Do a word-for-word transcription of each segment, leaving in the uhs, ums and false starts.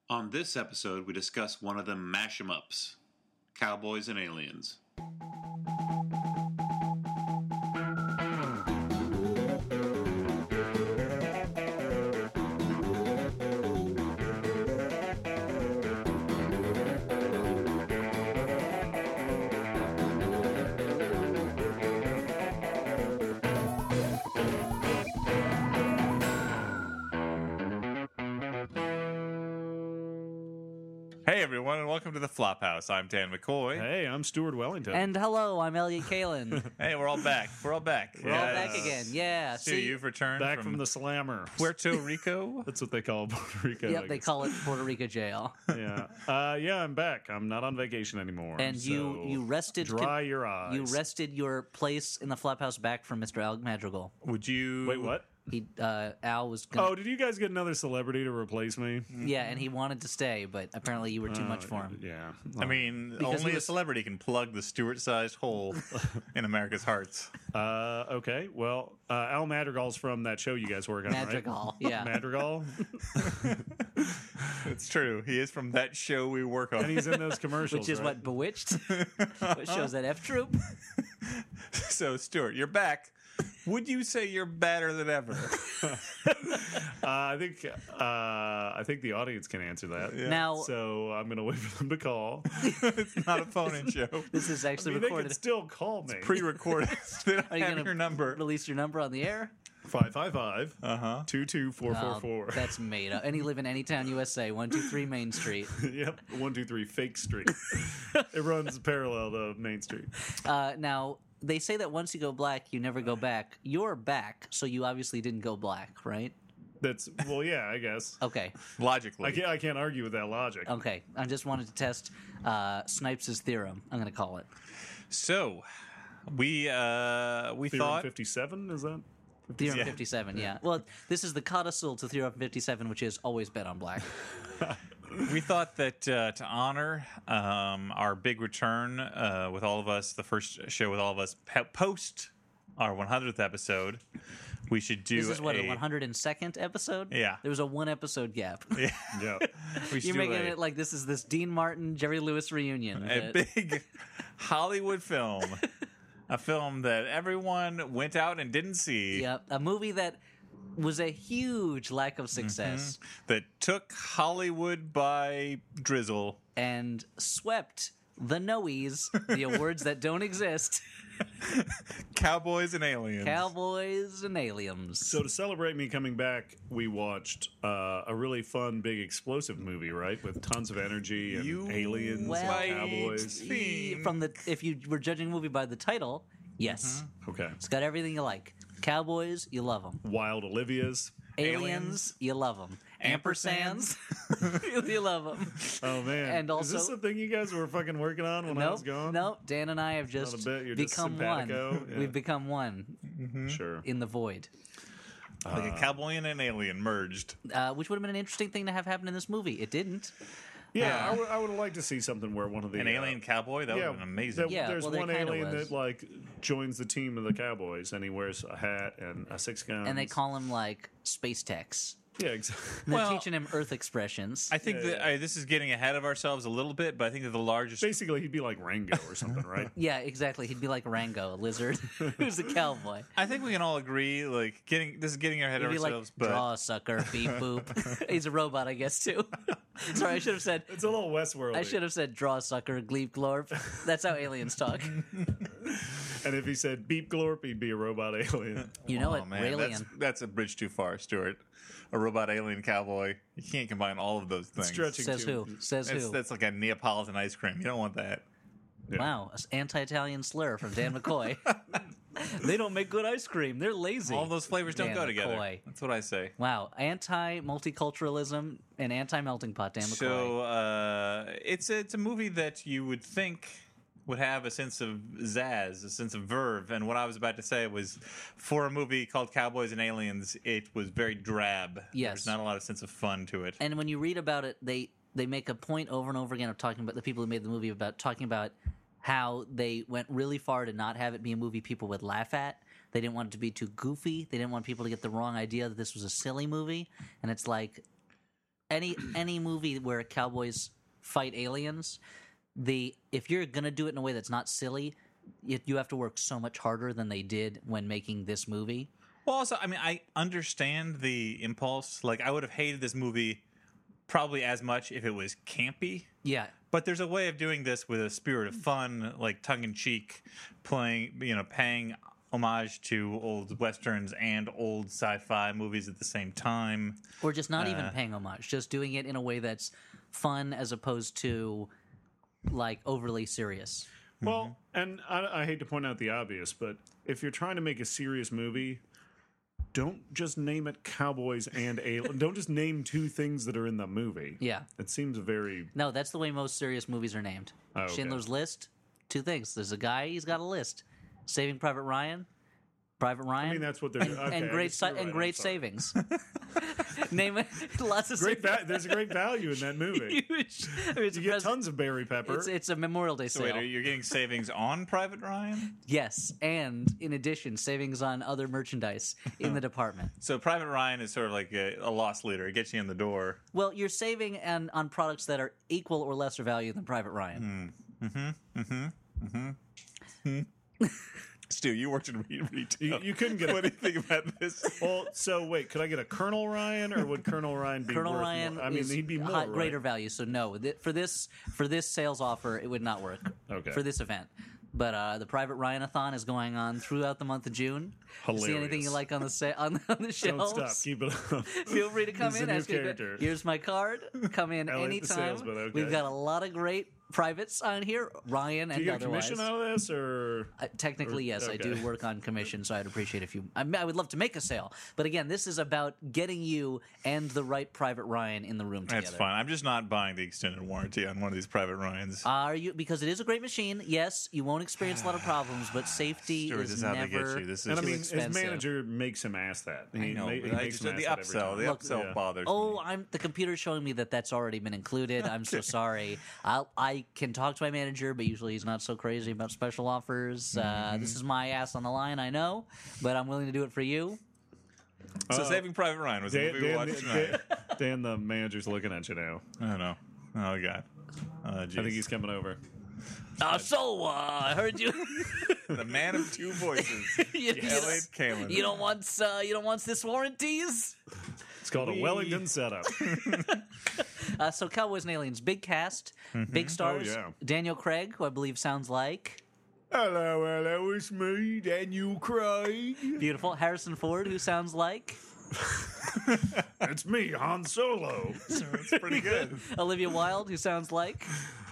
On this episode, we discuss one of the mash 'em ups, Cowboys and Aliens. Hey everyone, and welcome to the Flophouse. I'm Dan McCoy. Hey, I'm Stuart Wellington. And hello, I'm Elliot Kalin. Hey, we're all back. We're all back. We're all back again. Yeah. Stu, See, you've returned Back from, from the slammer. Puerto Rico. That's what they call Puerto Rico. I yep, they guess. call it Puerto Rico jail. Yeah, uh, yeah, I'm back. I'm not on vacation anymore. And so you you rested. Dry your eyes. You rested your place in the Flophouse back from Mister Al Madrigal. Would you Wait, what? He uh, Al was. Gonna, Oh, did you guys get another celebrity to replace me? yeah, and he wanted to stay, but apparently you were too much for him. Yeah. I mean, Because only he a was- celebrity can plug the Stewart-sized hole in America's hearts. Uh, okay. Well, uh, Al Madrigal's from that show you guys work on, Madrigal, right? yeah. Madrigal. It's true. He is from that show we work on. And he's in those commercials, Which is right? what Bewitched. What shows that F Troop? So, Stuart, you're back. Would you say you're better than ever? Uh, I think uh, I think the audience can answer that. Now, So I'm going to wait for them to call. It's not a phone-in show. this is I actually mean, they recorded. can still call me. Pre-recorded. They don't Are you have going your to number. release your number on the air? five five five Uh-huh. two two four four Oh, four. that's made up. And you live in Anytown, U S A, one two three Main Street. Yep, one two three Fake Street. It runs parallel to Main Street. Uh, now, they say that once you go black, you never go back. You're back, so you obviously didn't go black, right? That's well, yeah, I guess. Okay, Logically. I can't. I can't argue with that logic. okay. I just wanted to test uh, Snipes' theorem. I'm going to call it. So, we uh, we Theorem thought... fifty-seven is that? Theorem Yeah. fifty-seven, yeah. Well, this is the codicil to Theorem fifty-seven, which is always bet on black. We thought that uh, to honor um, our big return uh, with all of us, the first show with all of us pe- post our one hundredth episode, we should do This is what, a, a one hundred second episode? Yeah. There was a one episode gap. Yeah, Yeah. we should You're do making a, it like this is this Dean Martin, Jerry Lewis reunion. a that- big Hollywood film, a film that everyone went out and didn't see. Yep, a movie that was a huge lack of success. That took Hollywood by drizzle. And swept the Noes, the awards that don't exist, Cowboys and Aliens. Cowboys and Aliens. So to celebrate me coming back, we watched uh, a really fun, big, explosive movie, right, with tons of energy and You aliens Well- and cowboys. Theme. From the, if you were judging a movie by the title, yes, Okay. it's got everything you like. Cowboys, you love them. Wild Olivias. Aliens, Aliens. you love them. Ampersands. Ampersands, you love them. Oh man! And is this also- the thing you guys were fucking working on when I was Nope, gone? nope. Dan and I have just a bit, you're just become one. simpatico, yeah. We've become one Sure. in the void, Like a cowboy and an alien merged. uh, which would have been an interesting thing to have happen in this movie. It didn't. Yeah, I would. I would like to see something where one of the An uh, alien cowboy? That would yeah, have been amazing. that- Yeah, there's well, there one kinda alien was. that like joins the team of the Cowboys, and he wears a hat and a six gun. And they call him like Space Tex. yeah, exactly. And they're Well- teaching him Earth expressions. I think Yeah, that yeah. uh, this is getting ahead of ourselves a little bit, but I think that the largest. Basically, he'd be like Rango or something, right? Yeah, exactly. He'd be like Rango, a lizard, who's a cowboy. I think we can all agree, like getting this is getting ahead He'd of be like, ourselves, but draw sucker, beep boop. He's a robot, I guess, too. Sorry, I should have said. It's a little Westworld. I should have said draw sucker, gleep glorp. That's how aliens talk. And if he said beep glorp, he'd be a robot alien. You know oh it, man, that's, Raelian. that's a bridge too far, Stuart. A robot alien cowboy. You can't combine all of those things. Stretching Says too. who? Says That's, who? that's like a Neapolitan ice cream. You don't want that. Yeah. Wow, an anti-Italian slur from Dan McCoy. They don't make good ice cream. They're lazy. All of those flavors don't Dan go together. McCoy. That's what I say. Wow, anti-multiculturalism and anti-melting pot, Dan McCoy. So uh, it's a, it's a movie that you would think would have a sense of zazz, a sense of verve. And what I was about to say was, for a movie called Cowboys and Aliens, it was very drab. Yes. There's not a lot of sense of fun to it. And when you read about it, they they make a point over and over again of talking about the people who made the movie about talking about how they went really far to not have it be a movie people would laugh at. They didn't want it to be too goofy. They didn't want people to get the wrong idea that this was a silly movie. And it's like, any any movie where cowboys fight aliens, the if you're gonna do it in a way that's not silly, you, you have to work so much harder than they did when making this movie. Well, also, I mean, I understand the impulse. Like, I would have hated this movie probably as much if it was campy. Yeah, But there's a way of doing this with a spirit of fun, like tongue in cheek, playing, you know, paying homage to old westerns and old sci-fi movies at the same time. or just not even Uh, paying homage, just doing it in a way that's fun as opposed to like overly serious. Well, and I, I hate to point out the obvious, but if you're trying to make a serious movie, don't just name it Cowboys and Alien. Don't just name two things that are in the movie. Yeah. It seems very. No, that's the way most serious movies are named. Oh, okay. Schindler's List, two things. There's a guy, he's got a list. Saving Private Ryan, Private Ryan, I mean, that's what they're. Okay, and I great guess si- you're and right, great I'm sorry. savings. Name it. Lots of Great. savings. Va- there's a great value in that movie. Huge. I mean, it's, You a get pres- tons of berry pepper. it's, it's a Memorial Day So sale. wait, are you getting savings on Private Ryan? Yes, and in addition, savings on other merchandise in the department. So Private Ryan is sort of like a, a loss leader. It gets you in the door. Well, you're saving on, on products that are equal or lesser value than Private Ryan. Stu, you worked in re- retail. You- you couldn't get a- What do you think about this? Well, so wait, could I get a Colonel Ryan, or would Colonel Ryan be Colonel worth Ryan more? I mean, is he'd be more, high- right? greater value, so no. Th- For this for this sales offer, it would not work. Okay. For this event. But uh, the Private Ryan-a-thon is going on throughout the month of June. Hilarious. See anything you like on the sa- on, on the Don't shelves? stop. Keep it up. Feel free to come This is in. a new Ask me- character. Here's my card. Come in I like the anytime. salesman, okay. We've got a lot of great privates on here, Ryan Do and you get a otherwise. commission out of this, or Uh, technically, Or- yes, I do okay. work on commission, so I'd appreciate if you. I, mean, I would love to make a sale, but again, this is about getting you and the right Private Ryan in the room together. That's fine. I'm just not buying the extended warranty on one of these Private Ryans. Are you? Because it is a great machine. Yes, you won't experience a lot of problems, but safety Stuart, is this is how they never. get you. This is and I too mean, his expensive. manager makes him ask that. He, I know, ma- he but I makes just, him the ask that every upsell, time. the Look, upsell yeah. bothers Oh, me. I'm the computer's showing me that that's already been included. I'm so sorry. I'll, I can talk to my manager, but usually he's not so crazy about special offers. Uh, Mm-hmm. this is my ass on the line, I know, but I'm willing to do it for you. So Uh, Saving Private Ryan was the Dan, movie we Dan, watched Dan, tonight. Dan, the manager's looking at you now. I don't know. Oh, God. Uh, I think he's coming over. Uh, so, uh, I heard you. the man of two voices. you, you, Elliot Kalin. you don't want uh, you don't want this warranties. It's called a Wellington setup. Uh, so Cowboys and Aliens, big cast, big stars. Oh, yeah. Daniel Craig, who I believe sounds like Hello, hello, it's me, Daniel Craig. beautiful. Harrison Ford, who sounds like It's me, Han Solo. It's pretty good. Olivia Wilde, who sounds like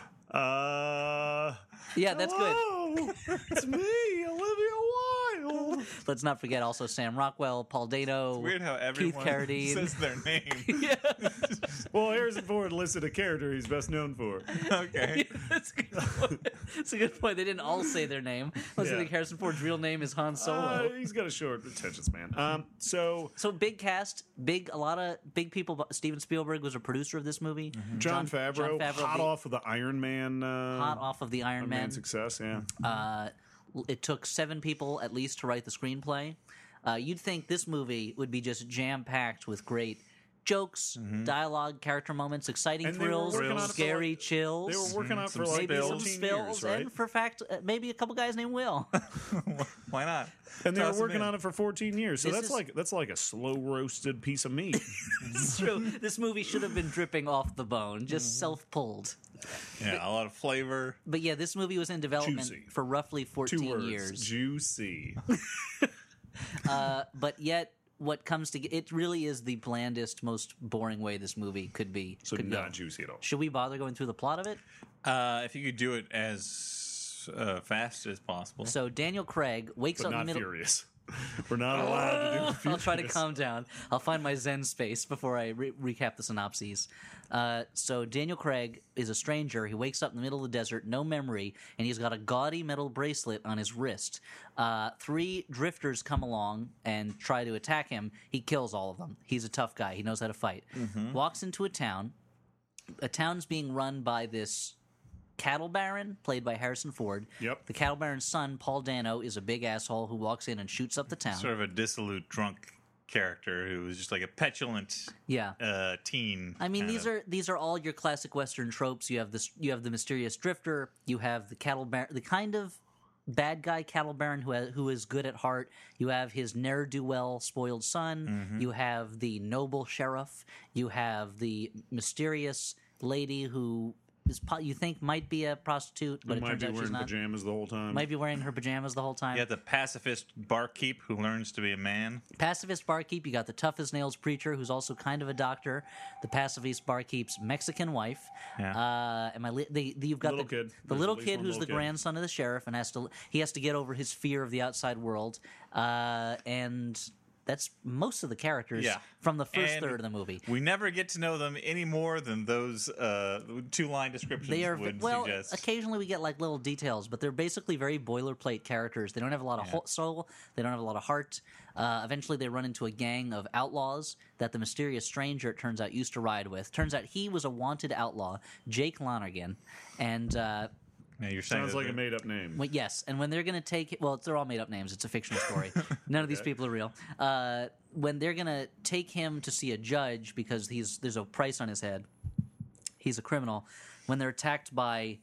Uh, yeah, that's good. hello, it's me, Olivia Wilde. Let's not forget also Sam Rockwell, Paul Dano, Weird how Keith everyone Carradine. says their name. yeah, Well, Harrison Ford listed a character he's best known for. Okay. that's a good point. That's a good point. They didn't all say their name. Unless Yeah. I think Harrison Ford's real name is Han Solo. Uh, he's got a short attention span. Um, so So big cast, big a lot of big people. Steven Spielberg was a producer of this movie. John, Favreau, John Favreau, hot the- off of the Iron Man, uh, hot off of the Iron Iron Man. Man success. Yeah, Uh, it took seven people at least to write the screenplay. Uh, you'd think this movie would be just jam packed with great jokes, dialogue, character moments, exciting And they were thrills, working on it for, scary like- chills. they were working on it for Some like maybe some fourteen spills, years, right? and for fact, uh, maybe a couple guys named Will. Why not? And they Toss were 'em working in. on it for fourteen years. So This that's is- like that's like a slow roasted piece of meat. It's true. This movie should have been dripping off the bone, just self pulled. Yeah, a lot of flavor. But yeah, this movie was in development Juicy. for roughly Two fourteen words: years. juicy. Uh, but yet, what comes to it really is the blandest, most boring way this movie could be. So could not go. juicy at all. Should we bother going through the plot of it? Uh, if you could do it as uh, fast as possible. So Daniel Craig wakes But up in not the middle. furious. We're not allowed to do the I'll try to furious. calm down. I'll find my Zen space before I re- recap the synopses. Uh, so Daniel Craig is a stranger. He wakes up in the middle of the desert, no memory, and he's got a gaudy metal bracelet on his wrist. Uh, three drifters come along and try to attack him. He kills all of them. He's a tough guy. He knows how to fight. Walks into a town. A town's being run by this cattle baron, played by Harrison Ford. Yep. The cattle baron's son, Paul Dano, is a big asshole who walks in and shoots up the town. Sort of a dissolute drunk character who was just like a petulant Yeah. uh, teen. I mean, kind these of. are these are all your classic Western tropes. You have this, you have the mysterious drifter. You have the cattle baron, the kind of bad guy cattle baron who has, who is good at heart. You have his ne'er do well spoiled son. Mm-hmm. You have the noble sheriff. You have the mysterious lady who is po- you think might be a prostitute, but Who it might turns be out she's wearing not. pajamas the whole time. Might be wearing her pajamas the whole time. You got the pacifist barkeep who learns to be a man. Pacifist barkeep. You got the tough as nails preacher, who's also kind of a doctor. The pacifist barkeep's Mexican wife. Yeah. Uh, and my li- the, the, you've got Little the, kid. the There's little at least kid one who's little the kid. grandson of the sheriff, and has to he has to get over his fear of the outside world. Uh, and that's most of the characters Yeah. from the first And third of the movie. We never get to know them any more than those uh, two line descriptions They are would well. suggest. Occasionally, we get like little details, but they're basically very boilerplate characters. They don't have a lot of ho- soul. They don't have a lot of heart. Uh, eventually, they run into a gang of outlaws that the mysterious stranger, it turns out, used to ride with. Turns out he was a wanted outlaw, Jake Lonergan, and. Uh, Yeah, you're saying Sounds that like a they're- made up name. Well, yes, and when they're going to take well, they're all made up names. It's a fictional story. None of these people are real. Uh, when they're going to take him to see a judge because he's there's a price on his head. He's a criminal. When they're attacked by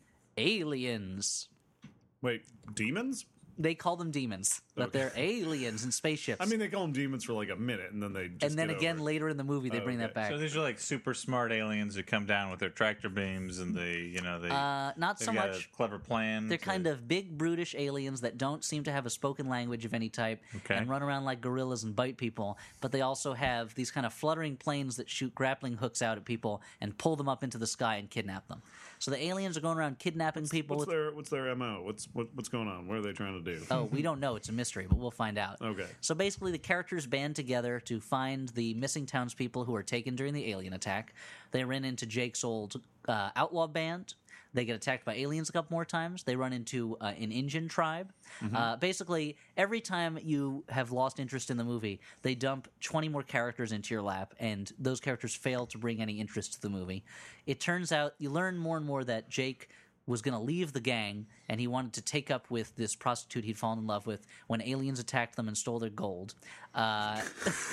aliens, Wait, demons? they call them demons, but Okay. they're aliens in spaceships. I mean, they call them demons for like a minute, and then they just and then get again over it. later in the movie they Oh, bring that okay. back. So these are like super smart aliens who come down with their tractor beams and they, you know, they uh, not they've so got much. a clever plan. They're to- kind of big, brutish aliens that don't seem to have a spoken language of any type Okay. and run around like gorillas and bite people. But they also have these kind of fluttering planes that shoot grappling hooks out at people and pull them up into the sky and kidnap them. So the aliens are going around kidnapping people. What's with, their What's their M O? What's what, what's going on? What are they trying to do? oh, we don't know. It's a mystery, but we'll find out. Okay. So basically, the characters band together to find the missing townspeople who were taken during the alien attack. They run into Jake's old uh, outlaw band. They get attacked by aliens a couple more times. They run into uh, an Indian tribe. Uh, basically, every time you have lost interest in the movie, they dump twenty more characters into your lap, and those characters fail to bring any interest to the movie. It turns out you learn more and more that Jake was going to leave the gang, and he wanted to take up with this prostitute he'd fallen in love with when aliens attacked them and stole their gold. Uh,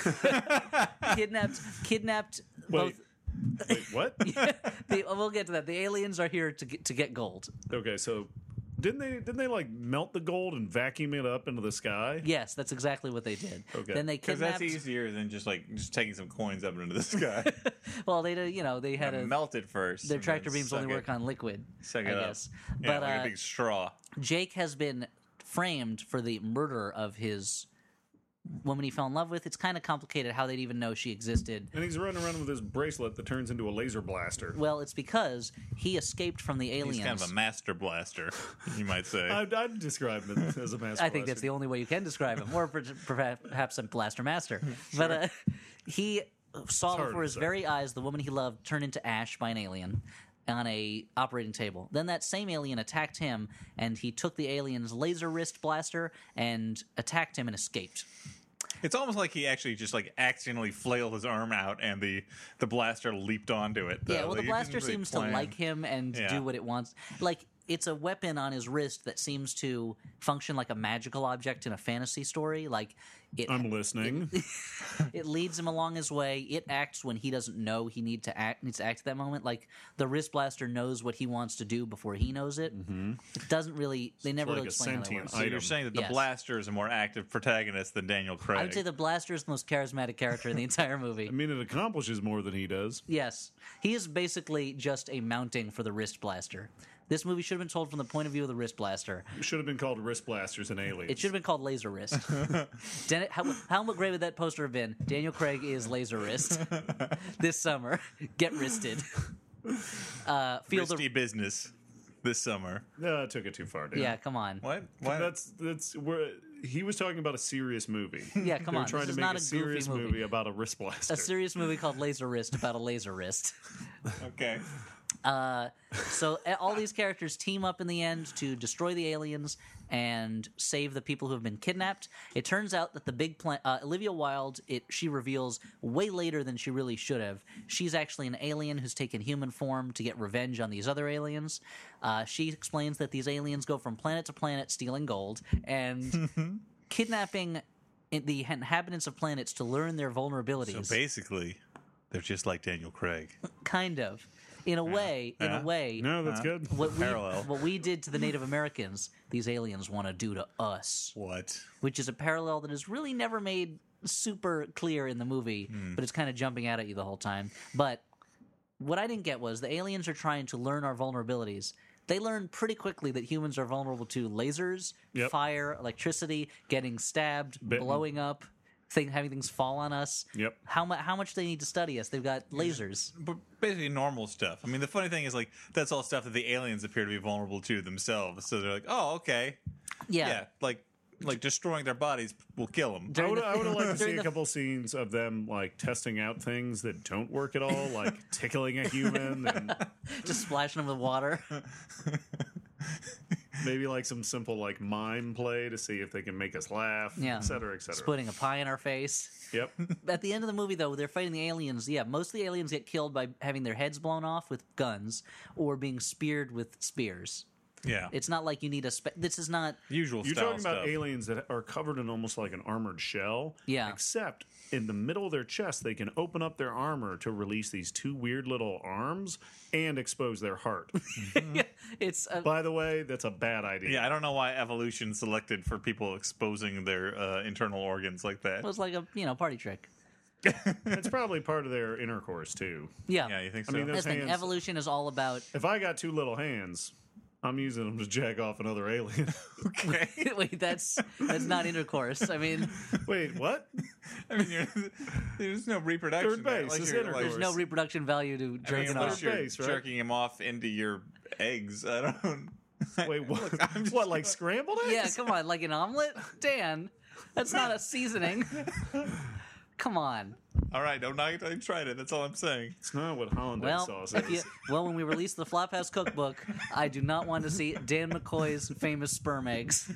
kidnapped, kidnapped Wait, both. wait, what? the, we'll get to that. The aliens are here to get, to get gold. Okay, so didn't they didn't they like melt the gold and vacuum it up into the sky? Yes, that's exactly what they did. Okay. Then they because kidnapped. that's easier than just like just taking some coins up into the sky. Well, they did, you know they had Gotta a melt it first. their and tractor then beams suck only it- work on liquid. Suck I it up. guess. Yeah, But like uh, a big straw. Jake has been framed for the murder of his woman he fell in love with. It's kind of complicated how they'd even know she existed. And he's running around with his bracelet that turns into a laser blaster. Well, it's because he escaped from the aliens. He's kind of a master blaster, you might say. I'd, I'd describe him as a master. I think that's the only way you can describe him, or per- perhaps a blaster master. But uh, he saw hard before to his say. very eyes the woman he loved turn into ash by an alien on a operating table. Then that same alien attacked him, and he took the alien's laser wrist blaster and attacked him and escaped. It's almost like he actually just like accidentally flailed his arm out, and the the blaster leaped onto it. Though. Yeah, well, Like, the he blaster didn't really seems plan. to like him and Yeah. do what it wants. Like, it's a weapon on his wrist that seems to function like a magical object in a fantasy story. Like, it I'm listening. it leads him along his way. It acts when he doesn't know he need to act needs to act at that moment. Like, the wrist blaster knows what he wants to do before he knows it. Mm-hmm. It doesn't really. They never like really a explain how that sentient works. So you're item. saying that the Yes. blaster is a more active protagonist than Daniel Craig. I would say the blaster is the most charismatic character in the entire movie. I mean, it accomplishes more than he does. Yes. He is basically just a mounting for the wrist blaster. This movie should have been told from the point of view of the wrist blaster. It should have been called Wrist Blasters and Aliens. It should have been called Laser Wrist. Den- how, how great would that poster have been? Daniel Craig is Laser Wrist this summer. Get wristed. Uh, field of, Risky business this summer. No, I took it too far, dude. yeah, come on. What? What? That's that's where he was talking about a serious movie. Yeah, come they were on. trying This to is make not a a serious goofy movie. movie. about a wrist blaster. A serious movie called Laser Wrist about a laser wrist. okay. Uh, so uh, all these characters team up in the end to destroy the aliens and save the people who have been kidnapped. It turns out that the big plan, uh, Olivia Wilde, it she reveals way later than she really should have. She's actually an alien who's taken human form to get revenge on these other aliens. Uh, she explains that these aliens go from planet to planet stealing gold and kidnapping in the inhabitants of planets to learn their vulnerabilities. So basically, they're just like Daniel Craig. Kind of. In a way, in Yeah. a way, No, that's good. what we, Parallel. what we did to the Native Americans, these aliens want to do to us, What? which is a parallel that is really never made super clear in the movie, but it's kind of jumping out at you the whole time. But what I didn't get was the aliens are trying to learn our vulnerabilities. They learn pretty quickly that humans are vulnerable to lasers, Yep. fire, electricity, getting stabbed, Bitten. blowing up, thing, having things fall on us. Yep. How, mu- how much they need to study us? They've got lasers. But basically normal stuff. I mean, the funny thing is, like, that's all stuff that the aliens appear to be vulnerable to themselves. So they're like, oh, okay. Yeah. Yeah, like like destroying their bodies will kill them. I During would, the- I would have liked to see during a the- couple scenes of them like testing out things that don't work at all, like tickling a human, and Just splashing them with water. maybe like some simple like mime play to see if they can make us laugh, Yeah. et cetera, et cetera. Just putting a pie in our face. Yep. At the end of the movie, though, they're fighting the aliens. Yeah, most of the aliens get killed by having their heads blown off with guns or being speared with spears. Yeah. It's not like you need a. Spe- this is not. Usual You're style talking about stuff. aliens that are covered in almost like an armored shell. Yeah. Except in the middle of their chest, they can open up their armor to release these two weird little arms and expose their heart. It's a, By the way, that's a bad idea. Yeah, I don't know why evolution selected for people exposing their uh, internal organs like that. it was like a you know party trick. It's probably part of their intercourse too. Yeah. Yeah, you think I so? mean, That's those the thing. hands. Evolution is all about. If I got two little hands, I'm using them to jack off another alien. okay. Wait, that's that's not intercourse. I mean, Wait, what? I mean, you're, there's no reproduction. Third there. base Like is you're- intercourse. like- there's no reproduction value to I mean, jerking unless off. you're base, right? jerking him off into your eggs. I don't. Wait, what? Look, I'm just- what, like scrambled eggs? Yeah, come on, like an omelet, Dan. That's not a seasoning. Come on. All right, don't knock it till you tried it. That's all I'm saying. It's not what hollandaise Well, sauce if you, is. well, when we release the Flophouse cookbook, I do not want to see Dan McCoy's famous sperm eggs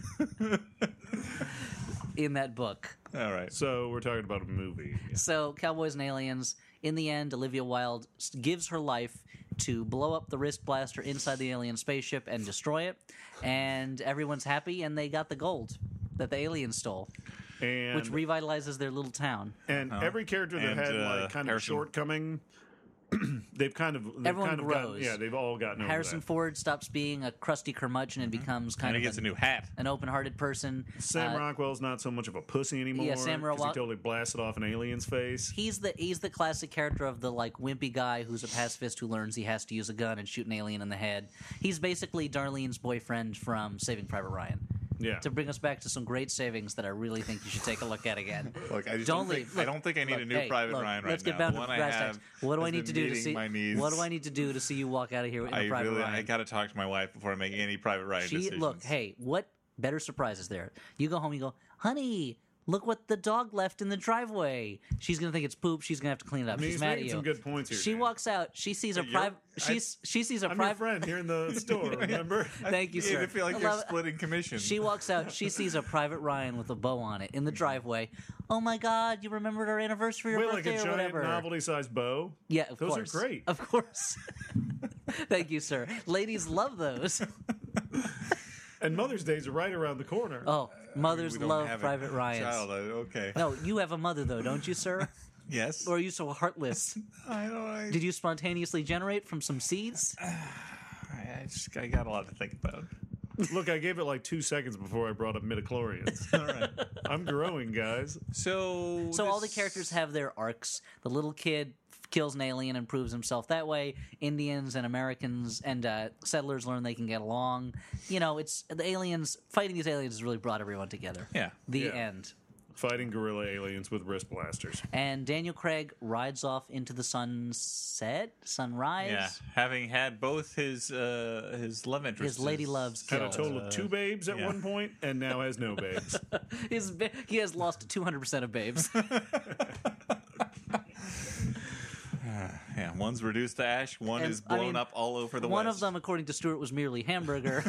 in that book. All right. So we're talking about a movie. So, Cowboys and Aliens. In the end, Olivia Wilde s- gives her life to blow up the wrist blaster inside the alien spaceship and destroy it, and everyone's happy, and they got the gold that the aliens stole, And which revitalizes their little town. and every character that And, had uh, like kind Harrison- of shortcoming, they've kind of they've Everyone kind of gotten, grows. yeah, they've all gotten over Harrison that. Ford stops being a crusty curmudgeon and becomes kind And he of gets an, a new hat. an open-hearted person. Sam Uh, Rockwell's not so much of a pussy anymore. Yeah, Sam 'cause Rockwell- he totally blasted off an alien's face. He's the he's the classic character of the like wimpy guy who's a pacifist who learns he has to use a gun and shoot an alien in the head. He's basically Darlene's boyfriend from Saving Private Ryan. Yeah, To bring us back to some great savings that I really think you should take a look at again. Look, I just Don't don't, leave. think, Look, I don't think I need look, a new hey, Private look, Ryan right let's now. get down the to one the I brass have tacks. What do I has need to been do to meeting see? my needs. What do I need to do to see you walk out of here in a I Private really, Ryan? I got to talk to my wife before I make any Private Ryan She decisions. look, hey, what better surprise is there? You go home, you go, honey, look what the dog left in the driveway. She's gonna think it's poop. She's gonna have to clean it up. I mean, She's he's mad at making you. some good points here. She Dan. walks out. She sees a You're- private. I- She's she sees a I'm your private. friend here in the store. Remember? Thank you, You sir. feel like I you're love it. splitting commission. She walks out. She sees a Private Ryan with a bow on it in the driveway. Oh my God! You remembered our anniversary or Wait, like birthday a or giant whatever. novelty-sized bow. Yeah, of Those are course. great. Of course. Thank you, sir. Ladies love those. And Mother's Day's right around the corner. Oh, mothers We don't love have a Private Ryans. Child, uh, okay. No, you have a mother though, don't you, sir? Yes. Or are you so heartless? I don't. I, Did you spontaneously generate from some seeds? I just I got a lot to think about. Look, I gave it like two seconds before I brought up midichlorians. All right. I'm growing, guys. So. So all the this- characters have their arcs. The little kid kills an alien and proves himself that way. Indians and Americans and uh, settlers learn they can get along. You know, it's the aliens fighting these aliens has really brought everyone together. Yeah. The Yeah. end. Fighting gorilla aliens with wrist blasters. And Daniel Craig rides off into the sunset, sunrise. Yeah, having had both his uh, his love interests, His lady loves Had a killed. total of two babes at yeah. one point, and now has no babes. His ba- he has lost two hundred percent of babes. Yeah, one's reduced to ash. One And, is I blown mean, up all over the One West. of them, according to Stuart, was merely hamburger.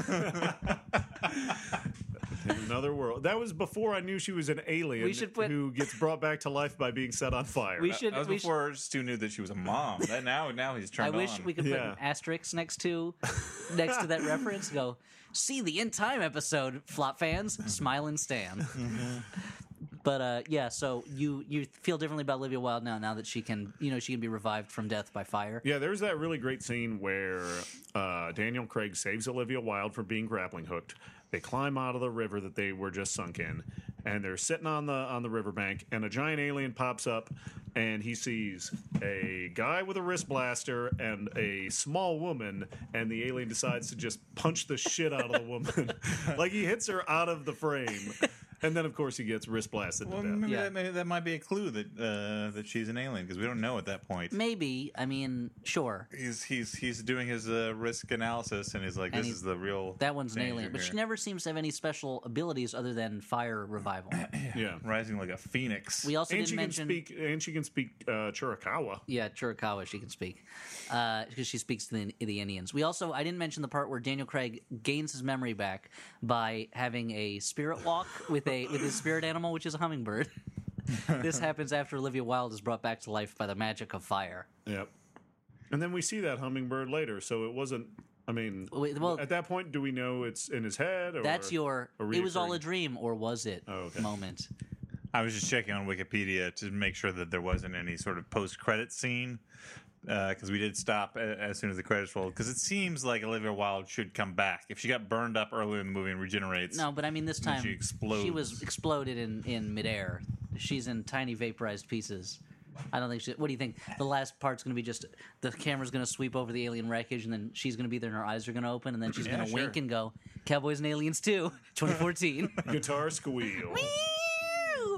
In another world. That was before I knew she was an alien We should put- who gets brought back to life by being set on fire. We should. That was we should before Stu knew that she was a mom. That now, now he's I turned wish on. we could put Yeah. an asterisk next to next to that reference. Go see the in time episode, Flop fans. Smile and Stan. But uh, yeah, so you you feel differently about Olivia Wilde now. Now that she can, you know, she can be revived from death by fire. Yeah, there's that really great scene where uh, Daniel Craig saves Olivia Wilde from being grappling hooked. They climb out of the river that they were just sunk in, and they're sitting on the on the riverbank, and a giant alien pops up, and he sees a guy with a wrist blaster and a small woman, and the alien decides to just punch the shit out of the woman. Like, he hits her out of the frame. And then, of course, he gets wrist blasted Well, to death. maybe, Yeah. that, maybe that might be a clue that uh, that she's an alien because we don't know at that point. Maybe. I mean, sure. He's he's he's doing his uh, risk analysis and he's like, And this he's- is the real. That one's an danger alien, but she here. never seems to have any special abilities other than fire revival. Yeah. rising like a phoenix. We also And didn't she can mention. speak. And she can speak uh, Chiricahua. Yeah, Chiricahua she can speak because she speaks to the, the Indians. We also I didn't mention the part where Daniel Craig gains his memory back by having a spirit walk with a with his spirit animal, which is a hummingbird. This happens after Olivia Wilde is brought back to life by the magic of fire. Yep. And then we see that hummingbird later, so it wasn't. I mean, Wait, well- at that point, do we know it's in his head? Or That's your a it was all reoccurring- a dream or was it Oh, okay. moment. I was just checking on Wikipedia to make sure that there wasn't any sort of post-credit scene because we did stop a- as soon as the credits rolled because it seems like Olivia Wilde should come back if she got burned up earlier in the movie and regenerates. No, but I mean this then time she explodes. she was exploded in in midair. She's in tiny vaporized pieces. I don't think she. What do you think? The last part's going to be just the camera's going to sweep over the alien wreckage, and then she's going to be there, and her eyes are going to open, and then she's Yeah, going to sure. wink and go, "Cowboys and Aliens two, twenty fourteen." guitar squeal. Woo!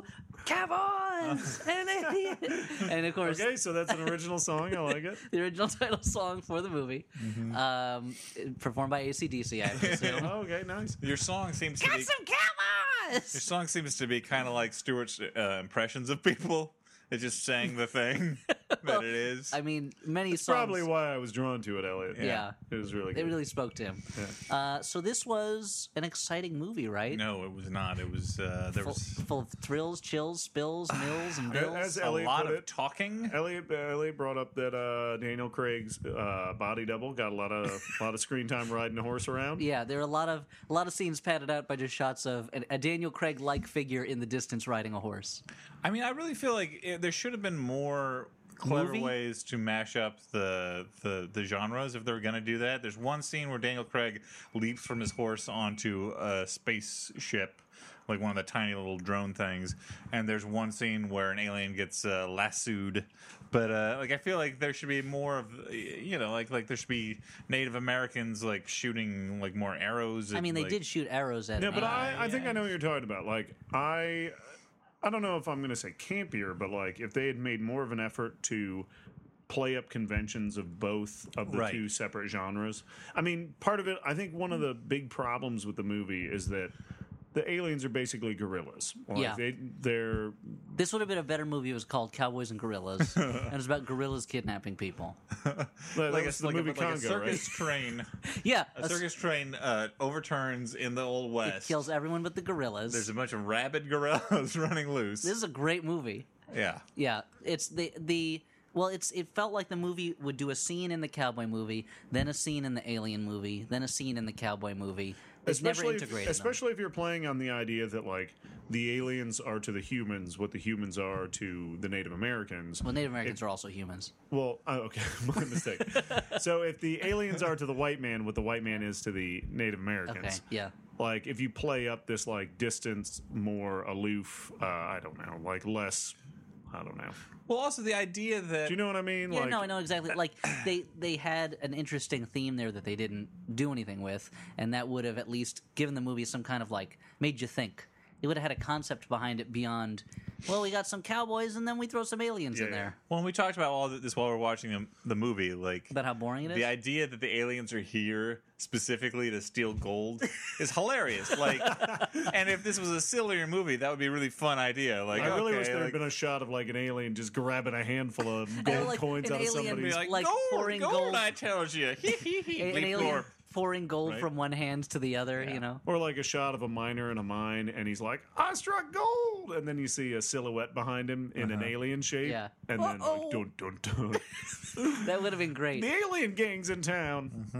Cowboys and aliens, and of course, Okay, so that's an original song. I like it. the original title song for the movie, Mm-hmm. um, performed by A C D C. I have to assume. Oh, okay, nice. Your song seems to Got be some your cowboys. song seems to be kind of like Stewart's uh, impressions of people. It just sang the thing that it is. I mean, many It's songs. probably why I was drawn to it, Elliot. Yeah. It was really It good. really spoke to him. Uh, so this was an exciting movie, right? no, it was not. It was uh, there Full, was full of thrills, chills, spills, mills, and As bills. a Elliot lot put of it, talking. Elliot, Elliot brought up that uh, Daniel Craig's uh, body double got a lot of lot of screen time riding a horse around. Yeah, there are a lot of a lot of scenes padded out by just shots of a, a Daniel Craig-like figure in the distance riding a horse. I mean, I really feel like it, there should have been more clever Movie? ways to mash up the the, the genres if they were going to do that. There's one scene where Daniel Craig leaps from his horse onto a spaceship, like one of the tiny little drone things, and there's one scene where an alien gets uh, lassoed. But uh, like, I feel like there should be more of, you know, like like there should be Native Americans like shooting like more arrows. I at, mean, they like- did shoot arrows at Yeah, him. but I, I think I know what you're talking about. Like, I, I don't know if I'm going to say campier, but like if they had made more of an effort to play up conventions of both of the Right. two separate genres. I mean, part of it, I think one of the big problems with the movie is that the aliens are basically gorillas. Like, Yeah. they, they're This would have been a better movie. It was called Cowboys and Gorillas, and it was about gorillas kidnapping people. that like a, was the like, movie a, like a Congo, circus right? train. Yeah, A circus train uh, overturns in the Old it West. kills everyone but the gorillas. There's a bunch of rabid gorillas running loose. This is a great movie. yeah. Yeah, it's the the well, it's it felt like the movie would do a scene in the cowboy movie, then a scene in the alien movie, then a scene in the cowboy movie. It's never Especially, if, integrated. them. especially if you're playing on the idea that like the aliens are to the humans what the humans are to the Native Americans. Well, Native Americans are also humans. Well, oh, okay, my mistake. So if the aliens are to the white man what the white man is to the Native Americans, Okay, yeah. like if you play up this like distance, more aloof, uh, I don't know, like less, I don't know. Well, also the idea that Do you know what I mean? Yeah, like, no, I know exactly. Like they they had an interesting theme there that they didn't do anything with, and that would have at least given the movie some kind of like made you think. It would have had a concept behind it beyond. Well, we got some cowboys, and then we throw some aliens Yeah, in yeah. there. when we talked about all this while we we're watching the, the movie, like About how boring it is. the idea that the aliens are here specifically to steal gold is hilarious. Like, and if this was a sillier movie, that would be a really fun idea. Like, I really okay, wish there had like, been a shot of like an alien just grabbing a handful of And, gold like, coins an out of alien somebody's. be like, like gold, pouring gold, gold- I told you. Hee hee hee. an Bleep alien blorp. pouring gold Right? from one hand to the other. You know. Or like a shot of a miner in a mine, and he's like, "I struck gold," and then you see a silhouette behind him in an alien shape, Yeah. and then Uh-oh. like, dun dun dun. That would have been great. The alien gang's in town.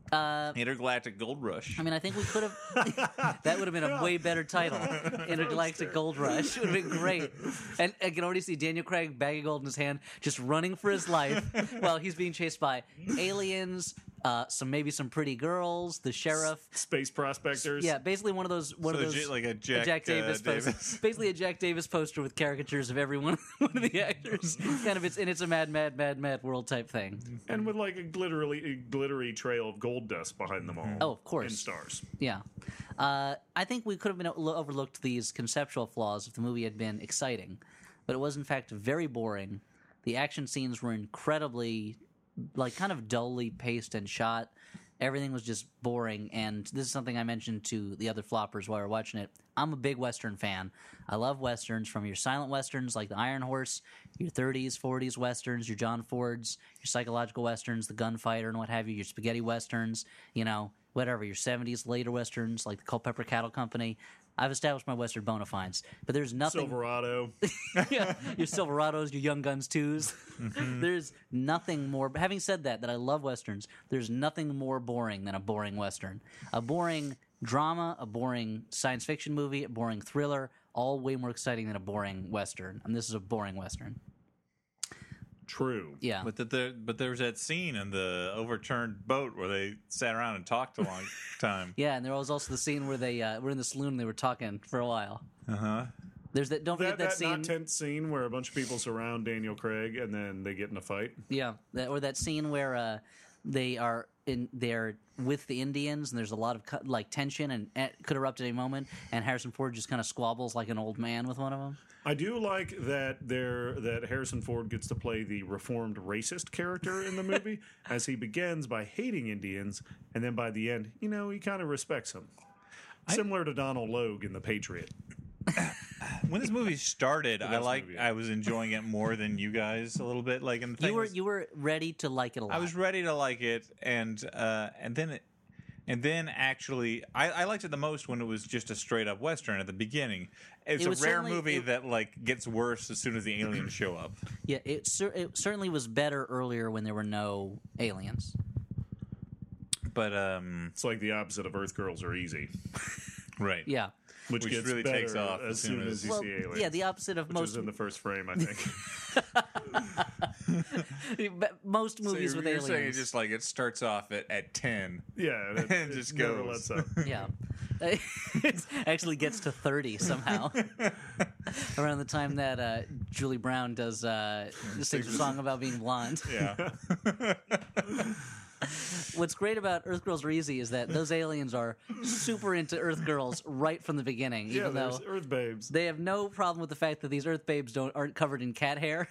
Uh, Intergalactic Gold Rush. I mean, I think we could have. That would have been a way better title. Intergalactic Gold Rush would have been great. And I can already see Daniel Craig, bag of gold in his hand, just running for his life while he's being chased by aliens, uh, some maybe some pretty girls, the sheriff, Space prospectors. yeah, basically one of those one So of those J- like a Jack, uh, Davis Davis. poster, basically a Jack Davis poster with caricatures of every one, one of the actors. Kind of, it's and it's a mad, mad, mad, mad world type thing. And with like a glittery, a glittery trail of gold dust behind them all. Oh, of course. And stars. Yeah. Uh, I think we could have been o- overlooked these conceptual flaws if the movie had been exciting, but it was in fact very boring. The action scenes were incredibly, like, kind of dully paced and shot. Everything was just boring, and this is something I mentioned to the other floppers while we were watching it. I'm a big Western fan. I love Westerns, from your silent Westerns like the Iron Horse, your thirties, forties Westerns, your John Fords, your psychological Westerns, the Gunfighter and what have you, your spaghetti Westerns, you know, whatever, your seventies later Westerns like the Culpeper Cattle Company. I've established my Western bona fides, but there's nothing... Silverado. yeah, your Silverados, your Young Guns twos. Mm-hmm. There's nothing more. Having said that, that I love westerns. There's nothing more boring than a boring western. A boring drama, a boring science fiction movie, a boring thriller, all way more exciting than a boring western. And this is a boring western. True. Yeah, But that there, but there was that scene in the overturned boat where they sat around and talked a long time. yeah. And there was also the scene where they uh, were in the saloon and they were talking for a while. Uh huh. There's that. Don't forget That, that, that scene. not tense scene where a bunch of people surround Daniel Craig and then they get in a fight. Yeah, that, or that scene where uh, they are in they're with the Indians and there's a lot of cu- like tension and it could erupt at any moment, and Harrison Ford just kind of squabbles like an old man with one of them. I do like that there that Harrison Ford gets to play the reformed racist character in the movie, as he begins by hating Indians, and then by the end, you know, he kind of respects them. Similar to Donald Logue in The Patriot. When this movie started, I best like movie. I was enjoying it more than you guys a little bit. Like, and the thing You were was, you were ready to like it a lot. I was ready to like it, and uh, and then it, and then actually, I, I liked it the most when it was just a straight up western at the beginning. It's It a was rare certainly- movie it- that like gets worse as soon as the aliens show up. Yeah, it, cer- it certainly was better earlier when there were no aliens. But um, It's like the opposite of Earth Girls Are Easy, right, Yeah. which, Which gets really better takes off as soon as, you Well, see aliens. yeah, the opposite of which most is in the first frame, I think. most So movies you're, with you're aliens. saying it just like it starts off at, at ten. yeah, it, And it just never goes. lets up. Yeah. It actually gets to thirty somehow. Around the time that uh, Julie Brown does uh, sings a song about being blonde. Yeah, What's great about Earth Girls Are Easy is that those aliens are super into Earth Girls right from the beginning, Yeah, even though there's Earth Babes. they have no problem with the fact that these Earth babes don't aren't covered in cat hair.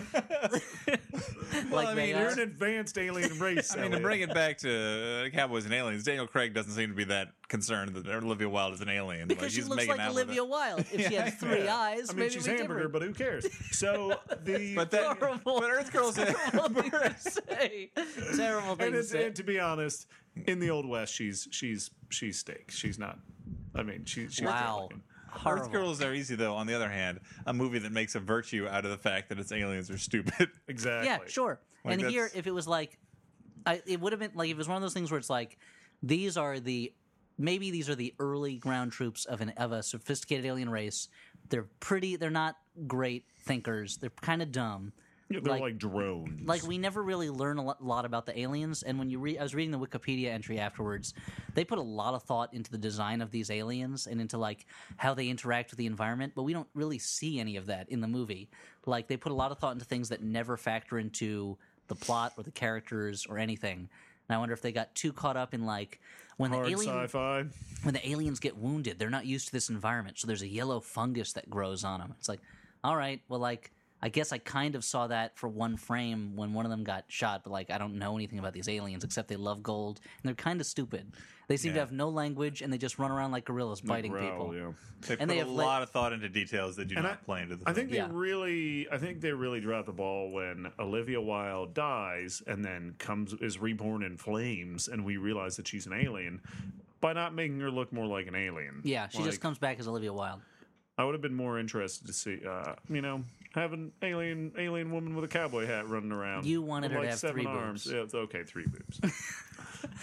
like I they mean, are. You're an advanced alien race. I mean, to Elliot. bring it back to uh, Cowboys and Aliens, Daniel Craig doesn't seem to be that concerned that Olivia Wilde is an alien. because like, she he's looks making like out with Olivia it. Wilde. If she had three Yeah. eyes, I mean, maybe she's it'd be hamburger, different. but who cares? So the But that, Terrible. but Earth Girls, Terrible thing to say. Terrible thing and, to it's, say. and to be honest, in the old west, she's she's she's steak. She's not. I mean, she, she's Wow. good-looking. Horrible. Earth Girls Are Easy, though. On the other hand, a movie that makes a virtue out of the fact that its aliens are stupid. Exactly. Yeah, sure. Like, and here, that's- if it was like, I, it would have been like if it was one of those things where it's like, these are the maybe these are the early ground troops of an of a sophisticated alien race. They're pretty. They're not great thinkers. They're kind of dumb. Yeah, they're like- like, drones. Like we never really learn a lo- lot about the aliens. And when you read, I was reading the Wikipedia entry afterwards. They put a lot of thought into the design of these aliens and into like how they interact with the environment. But we don't really see any of that in the movie. Like they put a lot of thought into things that never factor into the plot or the characters or anything. And I wonder if they got too caught up in like when hard the alien sci-fi. when the aliens get wounded, they're not used to this environment. So there's a yellow fungus that grows on them. It's like, all right, well, like, I guess I kind of saw that for one frame when one of them got shot, but like, I don't know anything about these aliens except they love gold and they're kind of stupid. They seem to Yeah. have no language and they just run around like gorillas biting Growl, people. yeah. They And put they a have let- lot of thought into details that do And not I- play into the I think film. they Yeah. really, I think they really dropped the ball when Olivia Wilde dies and then comes is reborn in flames, and we realize that she's an alien by not making her look more like an alien. Yeah, she Like, just comes back as Olivia Wilde. I would have been more interested to see, uh, you know, have an alien alien woman with a cowboy hat running around. You wanted with her to like have seven three arms. boobs. Yeah, it's okay, three boobs.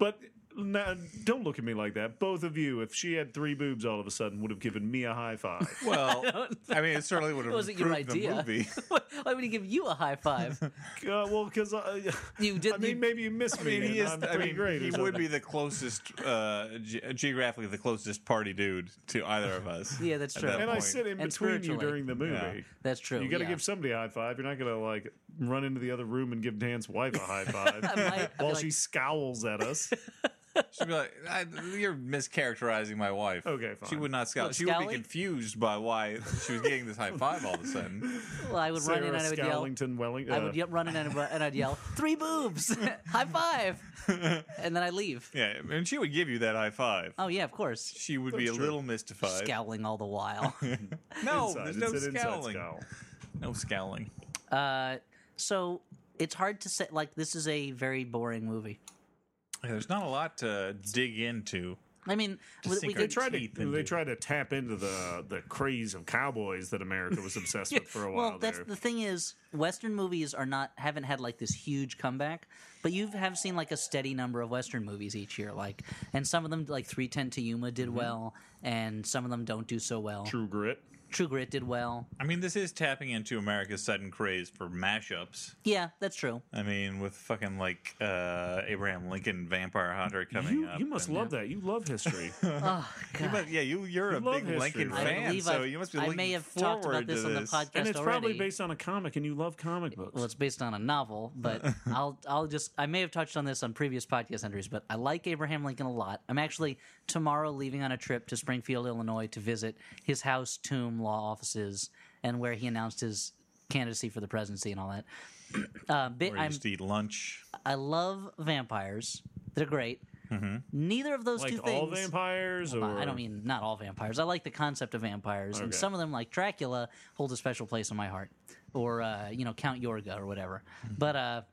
But now, don't look at me like that. Both of you, if she had three boobs all of a sudden, would have given me a high five. Well, I mean, it certainly would have It wasn't your improved the idea. movie. Why would he give you a high five? Uh, well, because uh, You did. I mean, you, maybe you missed I me. mean, he and is. I'm I pretty mean, great. or he would something. be the closest, uh, ge- geographically, the closest party dude to either of us. Yeah, that's at true. that And I point. sit in And between you spiritually. during the movie. Yeah. that's true. You got to yeah. give somebody a high five. You're not going to like run into the other room and give Dan's wife a high five I might- I feel while like- she scowls at us. She'd be like, I, "You're mischaracterizing my wife." Okay, fine. She would not scowl. What, She would be scowling? confused by why she was getting this high five all of a sudden. Well, I would run in Sarah and I would yell. Scowlington Welling. I uh, would yep, run in and and I'd yell, "Three boobs, high five," and then I leave. Yeah, and she would give you that high five. Oh yeah, of course. She would be a That's true. little mystified. Scowling all the while. No, inside. there's It's no an inside scowling. scowl. No scowling. uh, so it's hard to say. Like, this is a very boring movie. Yeah, there's not a lot to dig into. I mean, To we, sink we our They could, tried teeth to into. they tried to tap into the the craze of cowboys that America was obsessed with for a while. well, that's there. the thing is, Western movies are not haven't had like this huge comeback, but you have seen like a steady number of Western movies each year. Like, and some of them, like three ten to Yuma, did Mm-hmm. well, and some of them don't do so well. True Grit. True Grit did well. I mean, this is tapping into America's sudden craze for mashups. Yeah, that's true. I mean, with fucking like uh, Abraham Lincoln Vampire Hunter coming You, up. you must and- love that. You love history. Oh You God. must- yeah, you you're You a love big history, Lincoln right? I fan, believe so I've- you must be I looking may have talked forward about this to on the this. podcast and it's already. probably based on a comic, and you love comic books. Well, it's based on a novel, but I'll I'll just I may have touched on this on previous podcast entries, but I like Abraham Lincoln a lot. I'm actually tomorrow leaving on a trip to Springfield, Illinois, to visit his house, tomb, law offices, and where he announced his candidacy for the presidency and all that. Uh, bit, Where you I'm, just eat lunch. I love vampires; they're great. Neither of those like two things. all vampires, Well, or I don't mean not all vampires. I like the concept of vampires, and Okay. some of them, like Dracula, hold a special place in my heart, or uh, you know, Count Yorga or whatever. But uh,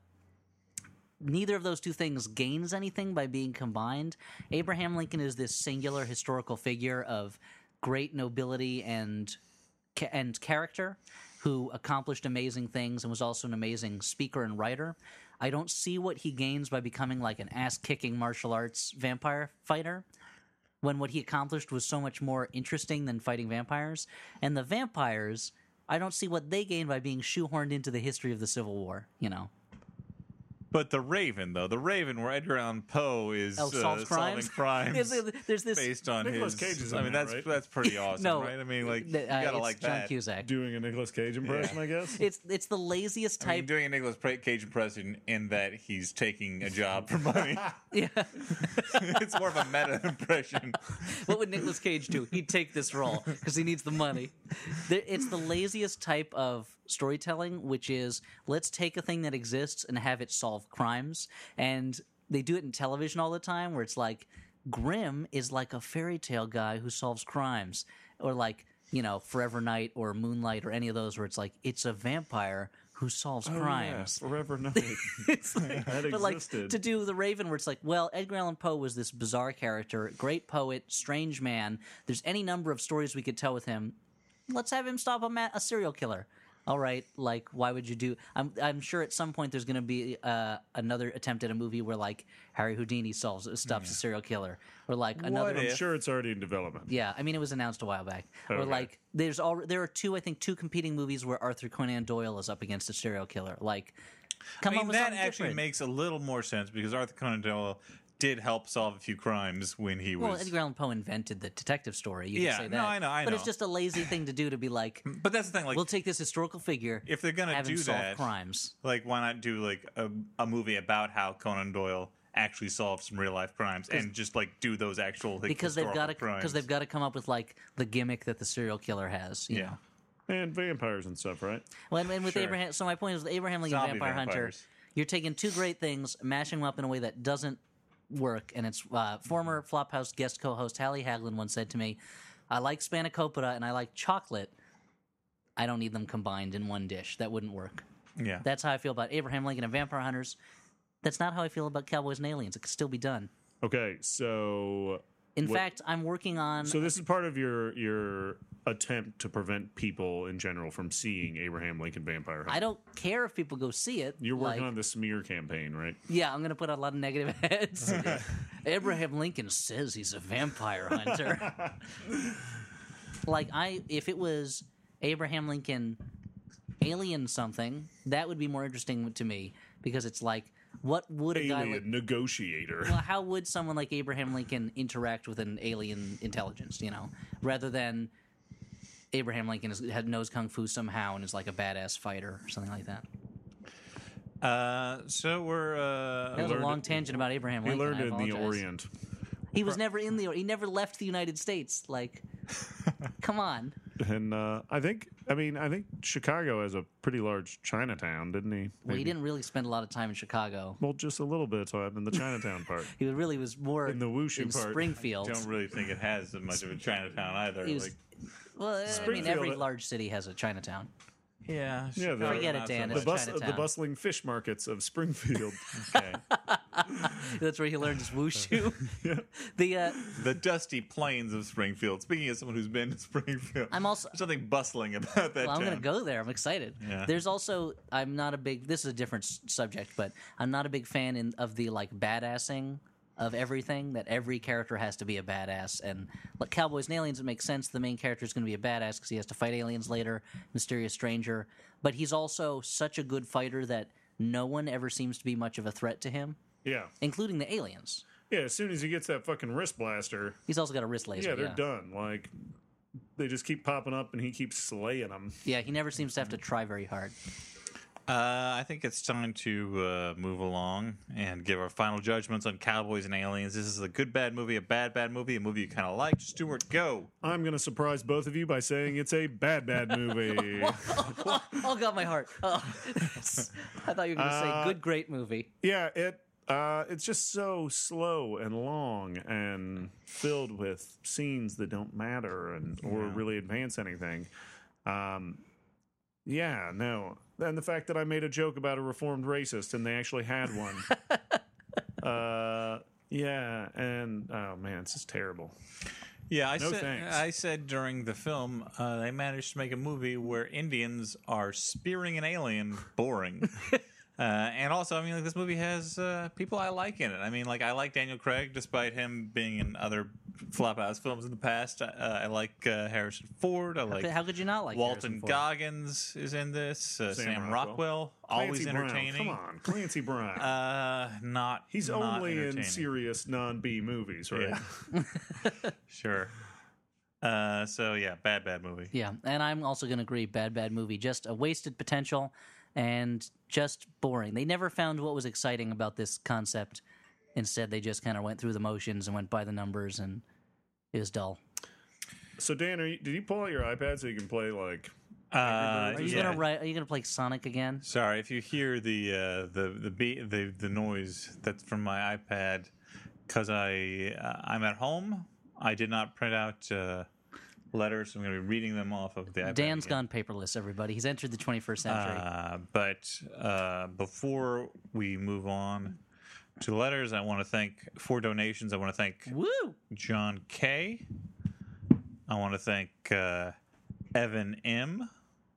neither of those two things gains anything by being combined. Abraham Lincoln is this singular historical figure of great nobility and ca- and character, who accomplished amazing things and was also an amazing speaker and writer. I don't see what he gains by becoming like an ass-kicking martial arts vampire fighter, when what he accomplished was so much more interesting than fighting vampires. And the vampires, I don't see what they gain by being shoehorned into the history of the Civil War, you know. But the Raven, though, the Raven, where Edgar Allan Poe is Oh, uh, solves crimes? solving crimes There's, there's this... based on Nicolas his. Cage is in I mean, that, that's right? that's pretty awesome, No, right? I mean, like you th- uh, gotta it's like John that. Cusack. doing a Nicolas Cage impression, I guess. It's it's the laziest I mean, type. doing a Nicolas Pra- Cage impression in that he's taking a job for money. Yeah. It's more of a meta impression. What would Nicolas Cage do? He'd take this role because he needs the money. There- It's the laziest type of storytelling, which is let's take a thing that exists and have it solve crimes. And they do it in television all the time, where it's like Grimm is like a fairy tale guy who solves crimes, or like, you know, Forever Night or Moonlight or any of those, where it's like it's a vampire who solves Oh, yeah, crimes. Forever Night. It's like, That but like existed. to do the Raven, where it's like, well, Edgar Allan Poe was this bizarre character, great poet, strange man. There's any number of stories we could tell with him. Let's have him stop a, ma- a serial killer. All right, like why would you do? I'm I'm sure at some point there's going to be uh, another attempt at a movie where like Harry Houdini solves stops a serial killer, or like another. I'm if- sure it's already in development. Yeah, I mean it was announced a while back. Or Okay. like there's all there are two I think two competing movies where Arthur Conan Doyle is up against a serial killer. Like, come I mean, on with that something actually different. makes a little more sense because Arthur Conan Doyle did help solve a few crimes when he Well, was. Edgar Allan Poe invented the detective story. You Yeah, could say no, that. I know, I But it's know. just a lazy thing to do to be like, But that's the thing. Like, we'll take this historical figure, if they're gonna have him do solve that, crimes. like, why not do like a, a movie about how Conan Doyle actually solved some real life crimes and just like do those actual like, Because they've got to historical because crimes. they've got to come up with like the gimmick that the serial killer has. You yeah. know? And vampires and stuff, right? Well, and, and with Sure. Abraham, so my point is, with Abraham Lincoln Zombie Vampire Hunter, vampires. you're taking two great things, mashing them up in a way that doesn't work. And it's uh, former Flophouse guest co-host Hallie Haglund once said to me, "I like spanakopita and I like chocolate. I don't need them combined in one dish. That wouldn't work." Yeah. That's how I feel about Abraham Lincoln and Vampire Hunters. That's not how I feel about Cowboys and Aliens. It could still be done. Okay, so In What- fact, I'm working on. so this is part of your your attempt to prevent people in general from seeing Abraham Lincoln Vampire Hunter. I don't care if people go see it. You're working like, on the smear campaign, right? Yeah, I'm going to put out a lot of negative ads. Abraham Lincoln says he's a vampire hunter. Like, I, if it was Abraham Lincoln alien something, that would be more interesting to me because it's like, what would a guy Alien like, negotiator. well, how would someone like Abraham Lincoln interact with an alien intelligence, you know, rather than Abraham Lincoln is, had knows kung fu somehow and is like a badass fighter or something like that. Uh, so we're uh, That was a learned long it- tangent about Abraham He Lincoln. learned I it in the apologize. Orient. He was never in the. He never left the United States. Like, come on. And uh, I think, I mean, I think Chicago has a pretty large Chinatown, didn't he? Well, he Maybe. didn't really spend a lot of time in Chicago. Well, just a little bit, so I'm in the Chinatown part. He really was more In the Wushu in part. Springfield. don't really think it has as much of a Chinatown either. He was- like, Well, I mean, Springfield- every large city has a Chinatown. yeah, Yeah, the- Chicago, Forget it, not so Dan, much. The, bus, Chinatown. the bustling fish markets of Springfield. Okay. That's where he learned his wushu. The uh, The dusty plains of Springfield. Speaking of someone who's been to Springfield, I'm also. there's something bustling about that Well, I'm town. going to go there. I'm excited. Yeah. There's also. I'm not a big. This is a different s- subject, but I'm not a big fan in, of the like badassing of everything. That every character has to be a badass. And like Cowboys and Aliens, it makes sense. The main character is going to be a badass because he has to fight aliens later. Mysterious stranger, but he's also such a good fighter that no one ever seems to be much of a threat to him, Yeah. including the aliens. Yeah, as soon as he gets that fucking wrist blaster, He's also got a wrist laser. yeah, they're done. Like, they just keep popping up and he keeps slaying them. Yeah, he never seems to have to try very hard. Uh, I think it's time to uh, move along and give our final judgments on Cowboys and Aliens. This is a good bad movie, a bad bad movie, a movie you kind of like. Stuart, go. I'm going to surprise both of you by saying it's a bad, bad movie. oh, oh, God, my heart. Oh. I thought you were going to say Uh, good, great movie. Yeah, it uh, it's just so slow and long and filled with scenes that don't matter and or Yeah. really advance anything. Um, yeah, no. And the fact that I made a joke about a reformed racist and they actually had one. uh, yeah, and oh man, it's just terrible. Yeah, I No said thanks. I said during the film uh, they managed to make a movie where Indians are spearing an alien boring. Uh, and also, I mean, like this movie has uh, people I like in it. I mean, like I like Daniel Craig, despite him being in other Flophouse films in the past. Uh, I like uh, Harrison Ford. I like How could you not like Walton Harrison Ford? Goggins is in this. Uh, Sam Sam, Rockwell. Rockwell, always Clancy Brown, entertaining. come on, Clancy Brown. Uh, not He's not only in entertaining. serious non-B movies, right? Yeah. Sure. Uh, so yeah, bad bad movie. Yeah, and I'm also going to agree. Bad, bad movie. Just a wasted potential and just boring. They never found what was exciting about this concept. Instead, they just kind of went through the motions and went by the numbers, and it was dull. So Dan, are you, did you pull out your iPad so you can play like? Uh, Are you yeah. gonna write? Are you gonna play Sonic again? Sorry if you hear the uh, the the beat the the noise that's from my iPad because I uh, I'm at home. I did not print out uh, letters, so I'm going to be reading them off of the iPad. Dan's again. gone paperless. Everybody, he's entered the twenty-first century. Uh, but uh, before we move on to the letters, I want to thank for donations. I want to thank Woo! John K. I want to thank uh, Evan M.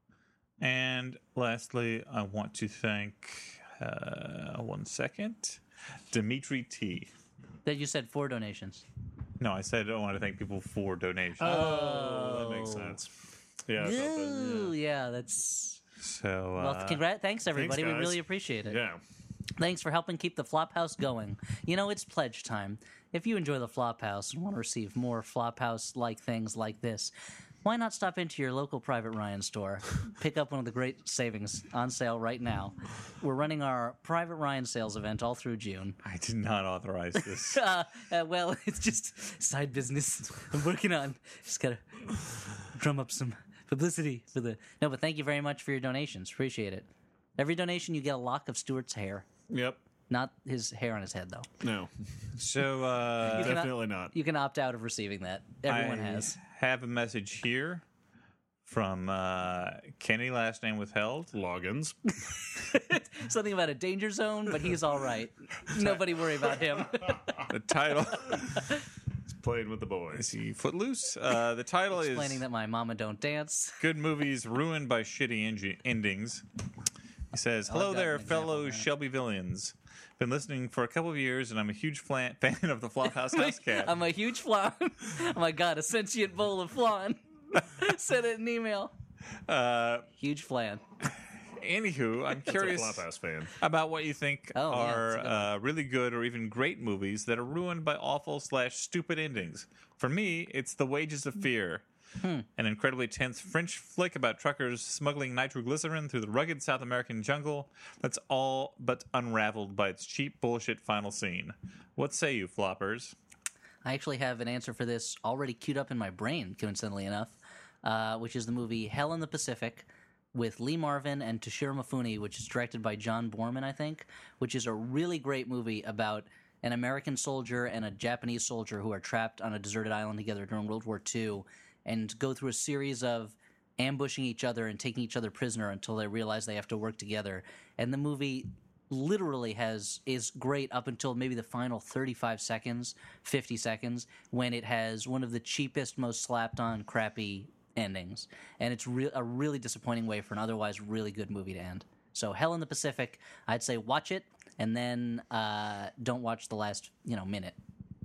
And lastly, I want to thank uh, one second, Dimitri T. That you said four donations. No, I said I want to thank people for donations. Oh, that makes sense. Yeah, I thought that- Ooh, yeah, that's. so Well, uh, congrat! Thanks, everybody. we guys. really appreciate it. yeah. Thanks for helping keep the Flophouse going. You know, it's pledge time. If you enjoy the Flophouse and want to receive more Flophouse-like things like this, why not stop into your local Private Ryan store? Pick up one of the great savings on sale right now. We're running our Private Ryan sales event all through June. I did not authorize this. Uh, uh, well, it's just side business I'm working on. Just gotta drum up some publicity for the. No, but thank you very much for your donations. Appreciate it. Every donation, you get a lock of Stuart's hair. Yep. Not his hair on his head, though. No, so uh, You can- definitely not. You can opt out of receiving that. Everyone I has. have a message here from uh, Kenny, last name withheld. Logins. Something about a danger zone, but he's all right. Nobody worry about him. The title playing with the boys. See, Footloose. Uh, the title is Explaining that my mama don't dance. Good Movies Ruined by Shitty Eng- Endings. He says, Oh, I've hello got there, an example fellow of that. Shelbyvillians. Been listening for a couple of years, and I'm a huge flan- fan of the Flophouse House Cat. I'm a huge flan. Oh my god, a sentient bowl of flan. Send it an email. Uh, Huge flan. anywho, I'm That's a curious Flophouse fan. about what you think Oh, yeah, are that's a good uh, really good or even great movies that are ruined by awful slash stupid endings. For me, it's The Wages of Fear, Hmm. an incredibly tense French flick about truckers smuggling nitroglycerin through the rugged South American jungle that's all but unraveled by its cheap bullshit final scene. What say you, floppers? I actually have an answer for this already queued up in my brain, coincidentally enough, uh, which is the movie Hell in the Pacific with Lee Marvin and Toshiro Mifune, which is directed by John Borman, I think, which is a really great movie about an American soldier and a Japanese soldier who are trapped on a deserted island together during World War Two and go through a series of ambushing each other and taking each other prisoner until they realize they have to work together. And the movie literally has is great up until maybe the final thirty-five seconds, fifty seconds, when it has one of the cheapest, most slapped-on, crappy endings. And it's re- a really disappointing way for an otherwise really good movie to end. So Hell in the Pacific, I'd say watch it, and then uh, don't watch the last you know minute.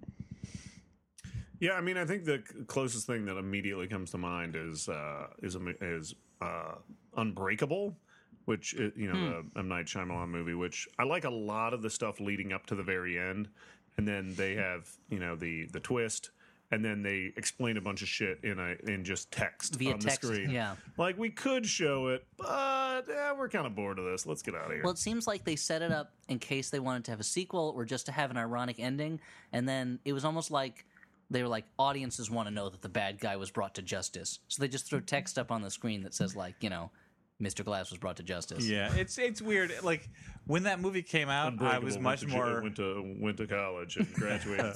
Yeah, I mean, I think the c- closest thing that immediately comes to mind is uh, is a mo- is uh, Unbreakable, which i- you know the M Night Shyamalan movie. Which I like a lot of the stuff leading up to the very end, and then they have you know the the twist, and then they explain a bunch of shit in a in just text Via on text, the screen. yeah. Like we could show it, but eh, we're kind of bored of this. Let's get out of here. Well, it seems like they set it up in case they wanted to have a sequel or just to have an ironic ending, and then it was almost like they were like, audiences want to know that the bad guy was brought to justice, so they just throw text up on the screen that says like, you know, Mister Glass was brought to justice. Yeah, it's it's weird. Like, when that movie came out, I Unbreakable was went much to j- more... went to went to college and graduated.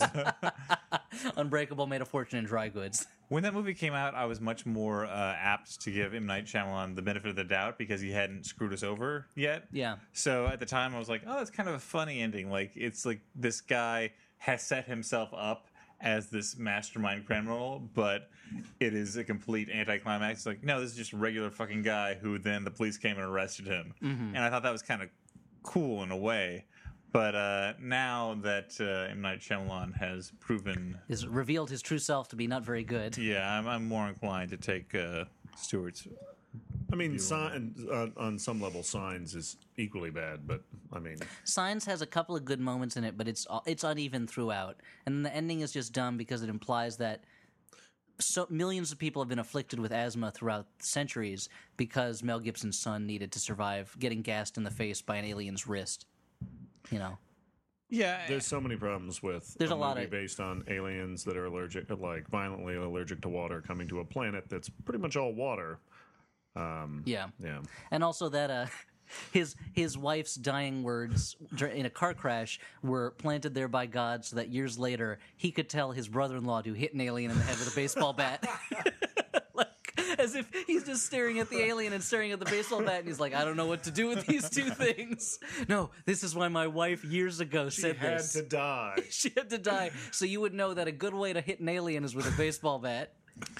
Unbreakable made a fortune in dry goods. When that movie came out, I was much more uh, apt to give M. Night Shyamalan the benefit of the doubt because he hadn't screwed us over yet. Yeah. So at the time, I was like, oh, that's kind of a funny ending. Like, it's like this guy has set himself up as this mastermind criminal, but it is a complete anticlimax. It's like, no, this is just a regular fucking guy who then the police came and arrested him. And I thought that was kind of cool in a way. But uh, now that uh, M. Night Shyamalan has proven, Has revealed his true self to be not very good. yeah, I'm, I'm more inclined to take uh, Stewart's. I mean, sign, uh, on some level, Signs is equally bad, but I mean, Signs has a couple of good moments in it, but it's it's uneven throughout, and then the ending is just dumb because it implies that so millions of people have been afflicted with asthma throughout centuries because Mel Gibson's son needed to survive getting gassed in the face by an alien's wrist. You know, Yeah, there's so many problems with There's a, a lot movie of- based on aliens that are allergic, like violently allergic to water, coming to a planet that's pretty much all water. yeah, Yeah, and also that uh, his his wife's dying words dur- in a car crash were planted there by God, so that years later he could tell his brother-in-law to hit an alien in the head with a baseball bat. Like, as if he's just staring at the alien and staring at the baseball bat, and he's like, I don't know what to do with these two things. No, this is why my wife years ago she said had this. to die. She had to die, so you would know that a good way to hit an alien is with a baseball bat.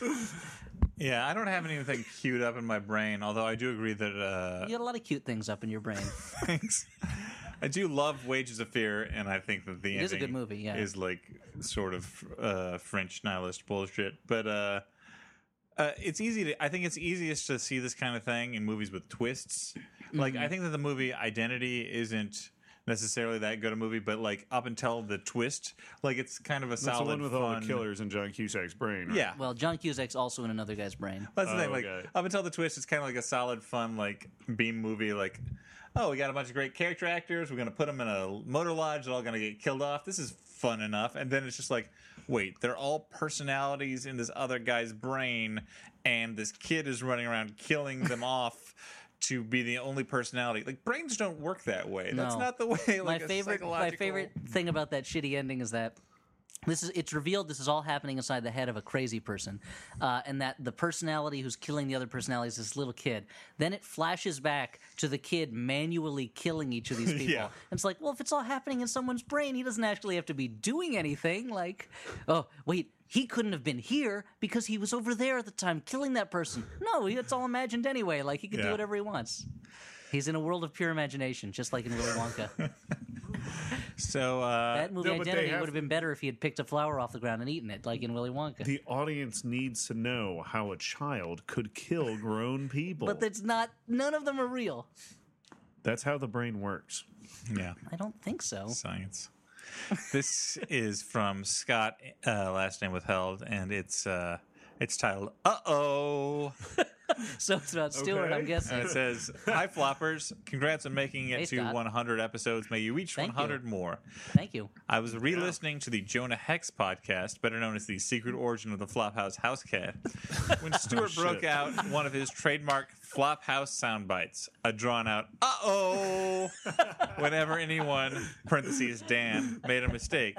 yeah, I don't have anything queued up in my brain, although I do agree that uh, You got a lot of cute things up in your brain. Thanks. I do love Wages of Fear, and I think that the It is a ending good movie, yeah. is like sort of uh, French nihilist bullshit. But uh, uh, it's easy to. I think it's easiest to see this kind of thing in movies with twists. Like Mm-hmm. I think that the movie Identity isn't necessarily that good a movie, but like up until the twist, like it's kind of a That's the solid one with fun. all the killers in John Cusack's brain. Right? Yeah, Well, John Cusack's also in another guy's brain. that's the Oh, thing. Like okay. up until the twist, it's kind of like a solid, fun, like beam movie. Like, oh, we got a bunch of great character actors. We're gonna put them in a motor lodge. They're all gonna get killed off. This is fun enough. And then it's just like, wait, they're all personalities in this other guy's brain, and this kid is running around killing them off to be the only personality. Like brains don't work that way. That's No. not the way. Like my a favorite, my psychological- favorite thing about that shitty ending is that This is it's revealed this is all happening inside the head of a crazy person, uh, and that the personality who's killing the other personality is this little kid. Then it flashes back to the kid manually killing each of these people. Yeah. And it's like, well, if it's all happening in someone's brain, he doesn't actually have to be doing anything. Like, oh, wait, he couldn't have been here because he was over there at the time killing that person. No, it's all imagined anyway. Like, he can do Yeah. whatever he wants. He's in a world of pure imagination, just like in Willy Wonka. So uh, That movie no, but they Identity have- would have been better if he had picked a flower off the ground and eaten it, like in Willy Wonka. The audience needs to know how a child could kill grown people. But that's not. None of them are real. That's how the brain works. yeah. I don't think so. Science. This is from Scott, uh, last name withheld, and it's uh, it's titled "Uh Oh," So it's about Stewart, Okay. I'm guessing. and it says, "Hi floppers, congrats on making it Hey, to Scott. one hundred episodes. May you reach Thank you. one hundred more." Thank you. I was re-listening to the Jonah Hex podcast, better known as the Secret Origin of the Flophouse House Cat, when Stewart Oh, broke shit. out one of his trademark Flophouse sound bites, a drawn-out "uh-oh" whenever anyone (parentheses Dan) made a mistake.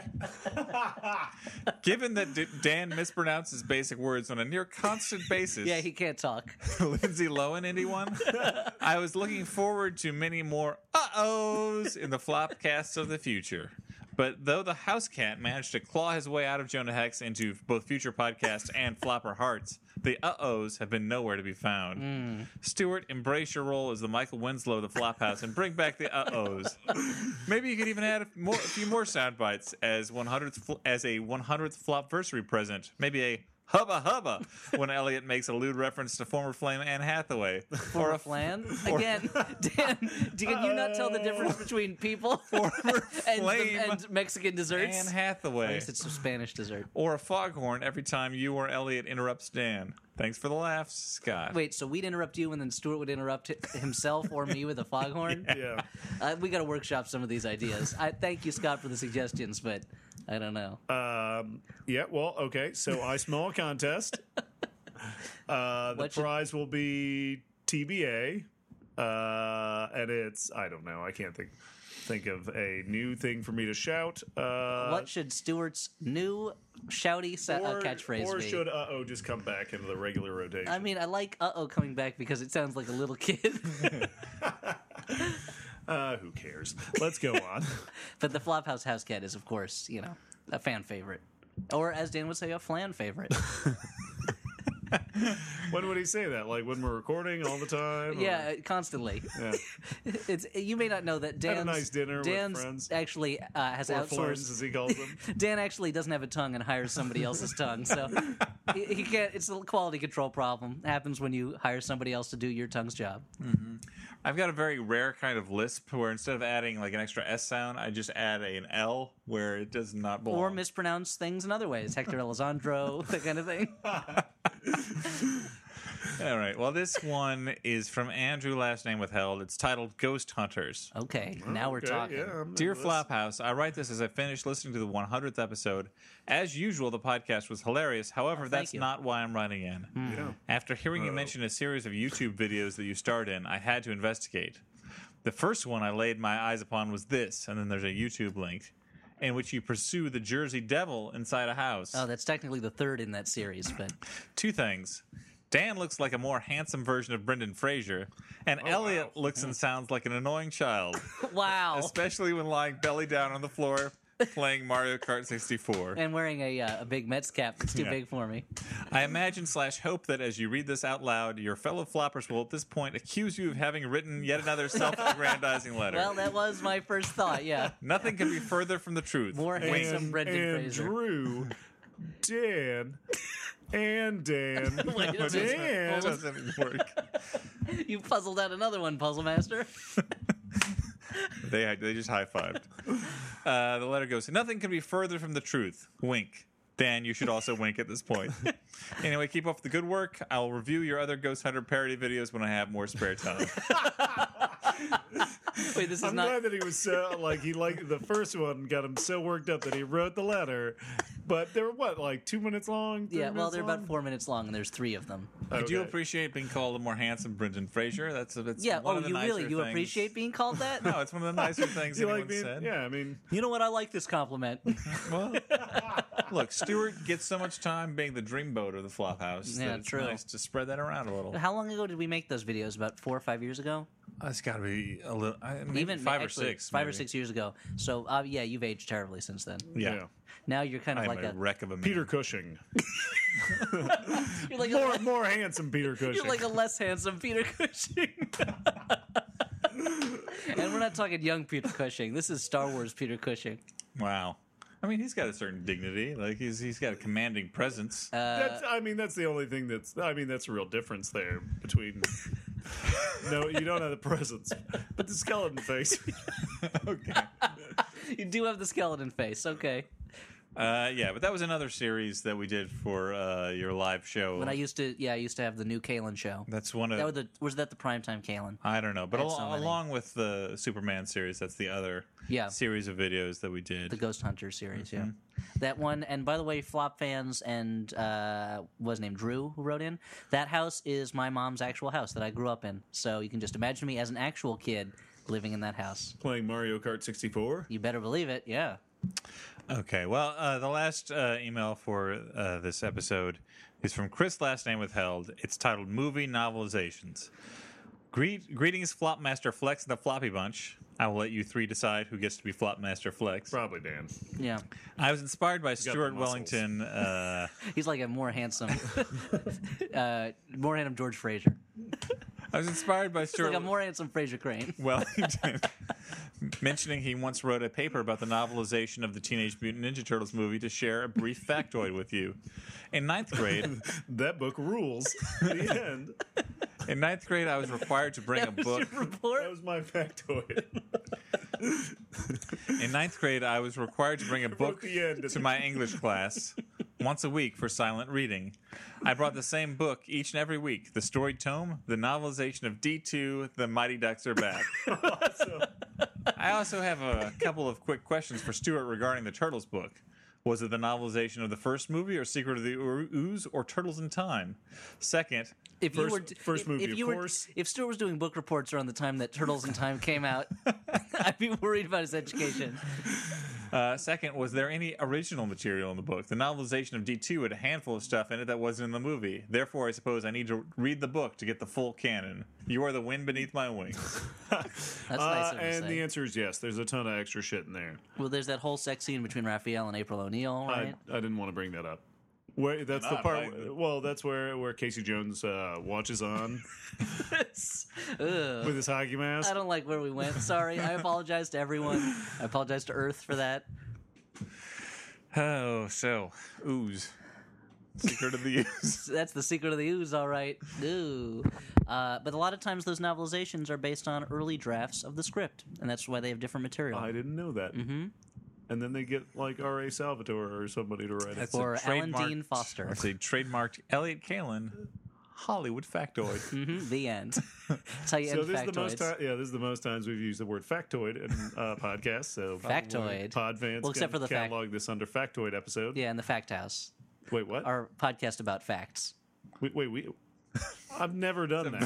Given that D- Dan mispronounces basic words on a near constant basis, Yeah, he can't talk. Lindsay Lohan, anyone? I was looking forward to many more uh-ohs in the flopcasts of the future. But though the house cat managed to claw his way out of Jonah Hex into both future podcasts and flopper hearts, the uh-ohs have been nowhere to be found. Stuart, embrace your role as the Michael Winslow of the Flophouse and bring back the uh-ohs. Maybe you could even add a, more, a few more sound bites as one hundredth fl- as a one hundredth flopversary present. Maybe a hubba hubba when Elliot makes a lewd reference to former flame Anne Hathaway. Or a Flan? Again, Dan, can you not tell the difference between people former and, flame and Mexican desserts? Anne I Hathaway. guess it's a Spanish dessert. Or a foghorn every time you or Elliot interrupts Dan. Thanks for the laughs, Scott. Wait, so we'd interrupt you and then Stuart would interrupt hi- himself or me with a foghorn? Yeah. Uh, we got to workshop some of these ideas. I thank you, Scott, for the suggestions, but I don't know. Um, yeah, well, okay. So I smell a contest. Uh, the What should- prize will be T B A. Uh, and it's, I don't know. I can't think think of a new thing for me to shout. Uh, What should Stuart's new shouty sa- uh, or, catchphrase or be? should uh oh just come back into the regular rotation? I mean, I like "uh oh" coming back because it sounds like a little kid. uh, who cares? Let's go on. But the Flophouse House Cat is, of course, you know, a fan favorite, or as Dan would say, a flan favorite. When would he say that? Like when we're recording all the time? or- Yeah, constantly. yeah. It's you may not know that Had a Dan's nice dinner with Dan's friends. actually uh, has Or flans, outsourced. as he calls them. Dan actually doesn't have a tongue and hires somebody else's tongue, so he, he can't. It's a quality control problem. Happens when you hire somebody else to do your tongue's job. I've got a very rare kind of lisp where instead of adding like an extra S sound, I just add a, an L where it does not belong. Or mispronounce things in other ways. Hector Elizondo, that kind of thing. All right. Well, this one is from Andrew, last name withheld. It's titled Ghost Hunters. Okay, now we're Okay, talking. Yeah, I'm Dear into this. Flophouse, I write this as I finished listening to the one hundredth episode. As usual, the podcast was hilarious. However, thank that's you. not why I'm writing in. Yeah. After hearing you mention a series of YouTube videos that you starred in, I had to investigate. The first one I laid my eyes upon was this, and then there's a YouTube link, in which you pursue the Jersey Devil inside a house. Oh, that's technically the third in that series, but Two things. Dan looks like a more handsome version of Brendan Fraser, and Elliot wow. looks and sounds like an annoying child, wow. especially when lying belly down on the floor playing Mario Kart sixty-four. And wearing a uh, a big Mets cap that's too Yeah. big for me. I imagine slash hope that as you read this out loud, your fellow floppers will at this point accuse you of having written yet another self-aggrandizing letter. Well, that was my first thought. Yeah, Nothing can be further from the truth. more Wink. handsome Brendan and Fraser. Drew, Dan, and Dan, Wait a minute. Dan. Hold on. doesn't work. You puzzled out another one, Puzzle Master. They they just high fived. Uh, the letter goes, nothing can be further from the truth. Wink. Dan, you should also wink at this point. Anyway, keep up the good work. I'll review your other Ghost Hunter parody videos when I have more spare time. Wait, this is I'm not. glad that he was so like he liked the first one, got him so worked up that he wrote the letter, But they were what, like two minutes long? three Yeah, well, minutes they're long? about four minutes long, and there's three of them. I do Okay. appreciate being called a more handsome Brendan Fraser. That's, that's Yeah. one Oh, of the you nicer really you things. appreciate being called that? No, it's one of the nicer things You anyone like being, said. yeah, I mean, You know what? I like this compliment. Well, look, Stewart gets so much time being the dreamboat of the Flophouse. Yeah, that it's true. nice to spread that around a little. How long ago did we make those videos? About four or five years ago? Oh, it's got to be a little, I- maybe Even five actually, or six. Five or maybe. six years ago. So uh, yeah, you've aged terribly since then. Yeah. yeah. Now you're kind of I'm like a a wreck of a man. Peter Cushing. you're like More, a, more handsome Peter Cushing. you're like a less handsome Peter Cushing. And we're not talking young Peter Cushing. This is Star Wars Peter Cushing. Wow. I mean, he's got a certain dignity. Like he's he's got a commanding presence. That's, I mean, that's the only thing that's. I mean, that's a real difference there between. No, you don't have the presence, but the skeleton face. Okay. You do have the skeleton face. Okay. Uh, yeah, but that was another series that we did for uh, your live show. When I used to, yeah, I used to have the new Kalen show. That's one of That was the was that the primetime Kalen? I don't know, but I had al- so many. along with the Superman series, that's the other Yeah. series of videos that we did. The Ghost Hunter series, yeah. Mm-hmm. That one, and by the way, Flop fans and uh, what was his name, Drew, who wrote in, that house is my mom's actual house that I grew up in. So you can just imagine me as an actual kid living in that house. Playing Mario Kart sixty-four. You better believe it, yeah. Okay, well, uh, the last uh, email for uh, this episode is from Chris, last name withheld. It's titled Movie Novelizations. Greet, greetings, Flopmaster Flex and the Floppy Bunch. I will let you three decide who gets to be Flopmaster Flex. Probably Dan. Yeah. I was inspired by got the Stuart muscles. Wellington. Uh, He's like a more handsome, uh, more handsome George Fraser. I was inspired by He's Stuart like a more handsome Fraser Crane. Wellington mentioning he once wrote a paper about the novelization of the Teenage Mutant Ninja Turtles movie to share a brief factoid with you. In ninth grade, That book rules. The end. in ninth grade, I was required to bring a That was book. your report? That was my factoid. In ninth grade, I was required to bring a book the end. to my English class once a week for silent reading. I brought the same book each and every week: the storied tome, the novelization of D two, The Mighty Ducks Are Back. I also have a couple of quick questions for Stuart regarding the Turtles book. Was it the novelization of the first movie, or Secret of the Ooze, or Turtles in Time? Second, If First- you were, first if, movie, if of you were, course. if Stuart was doing book reports around the time that Turtles in Time came out, I'd be worried about his education. Uh, second, was there any original material in the book? The novelization of D two had a handful of stuff in it that wasn't in the movie. Therefore, I suppose I need to read the book to get the full canon. You are the wind beneath my wings. That's nice Uh, of him to and say. the answer is yes. There's a ton of extra shit in there. Well, there's that whole sex scene between Raphael and April O'Neil, right? I, I didn't want to bring that up. Wait, that's the Not part. like the- Well, that's where where Casey Jones uh, watches on Ugh. with his hockey mask. I don't like where we went. Sorry. I apologize to everyone. I apologize to Earth for that. Oh, so, Ooze. Secret of the Ooze. That's the secret of the ooze, all right. Ooh. Uh, but a lot of times those novelizations are based on early drafts of the script, and that's why they have different material. I didn't know that. Mm-hmm. And then they get like R A Salvatore or somebody to write it. That's Or a Alan trademarked- Dean Foster. That's a trademarked Elliot Kalin Hollywood factoid. Mhm, the end. That's how you So end this is the most factoids. time, yeah, this is the most times we've used the word factoid in uh, podcasts. So Factoid. pod fans Well, except can for the fact- catalog this under factoid episode. Yeah, in the Fact House, Wait, what? our podcast about facts. Wait, wait, we. I've never done that.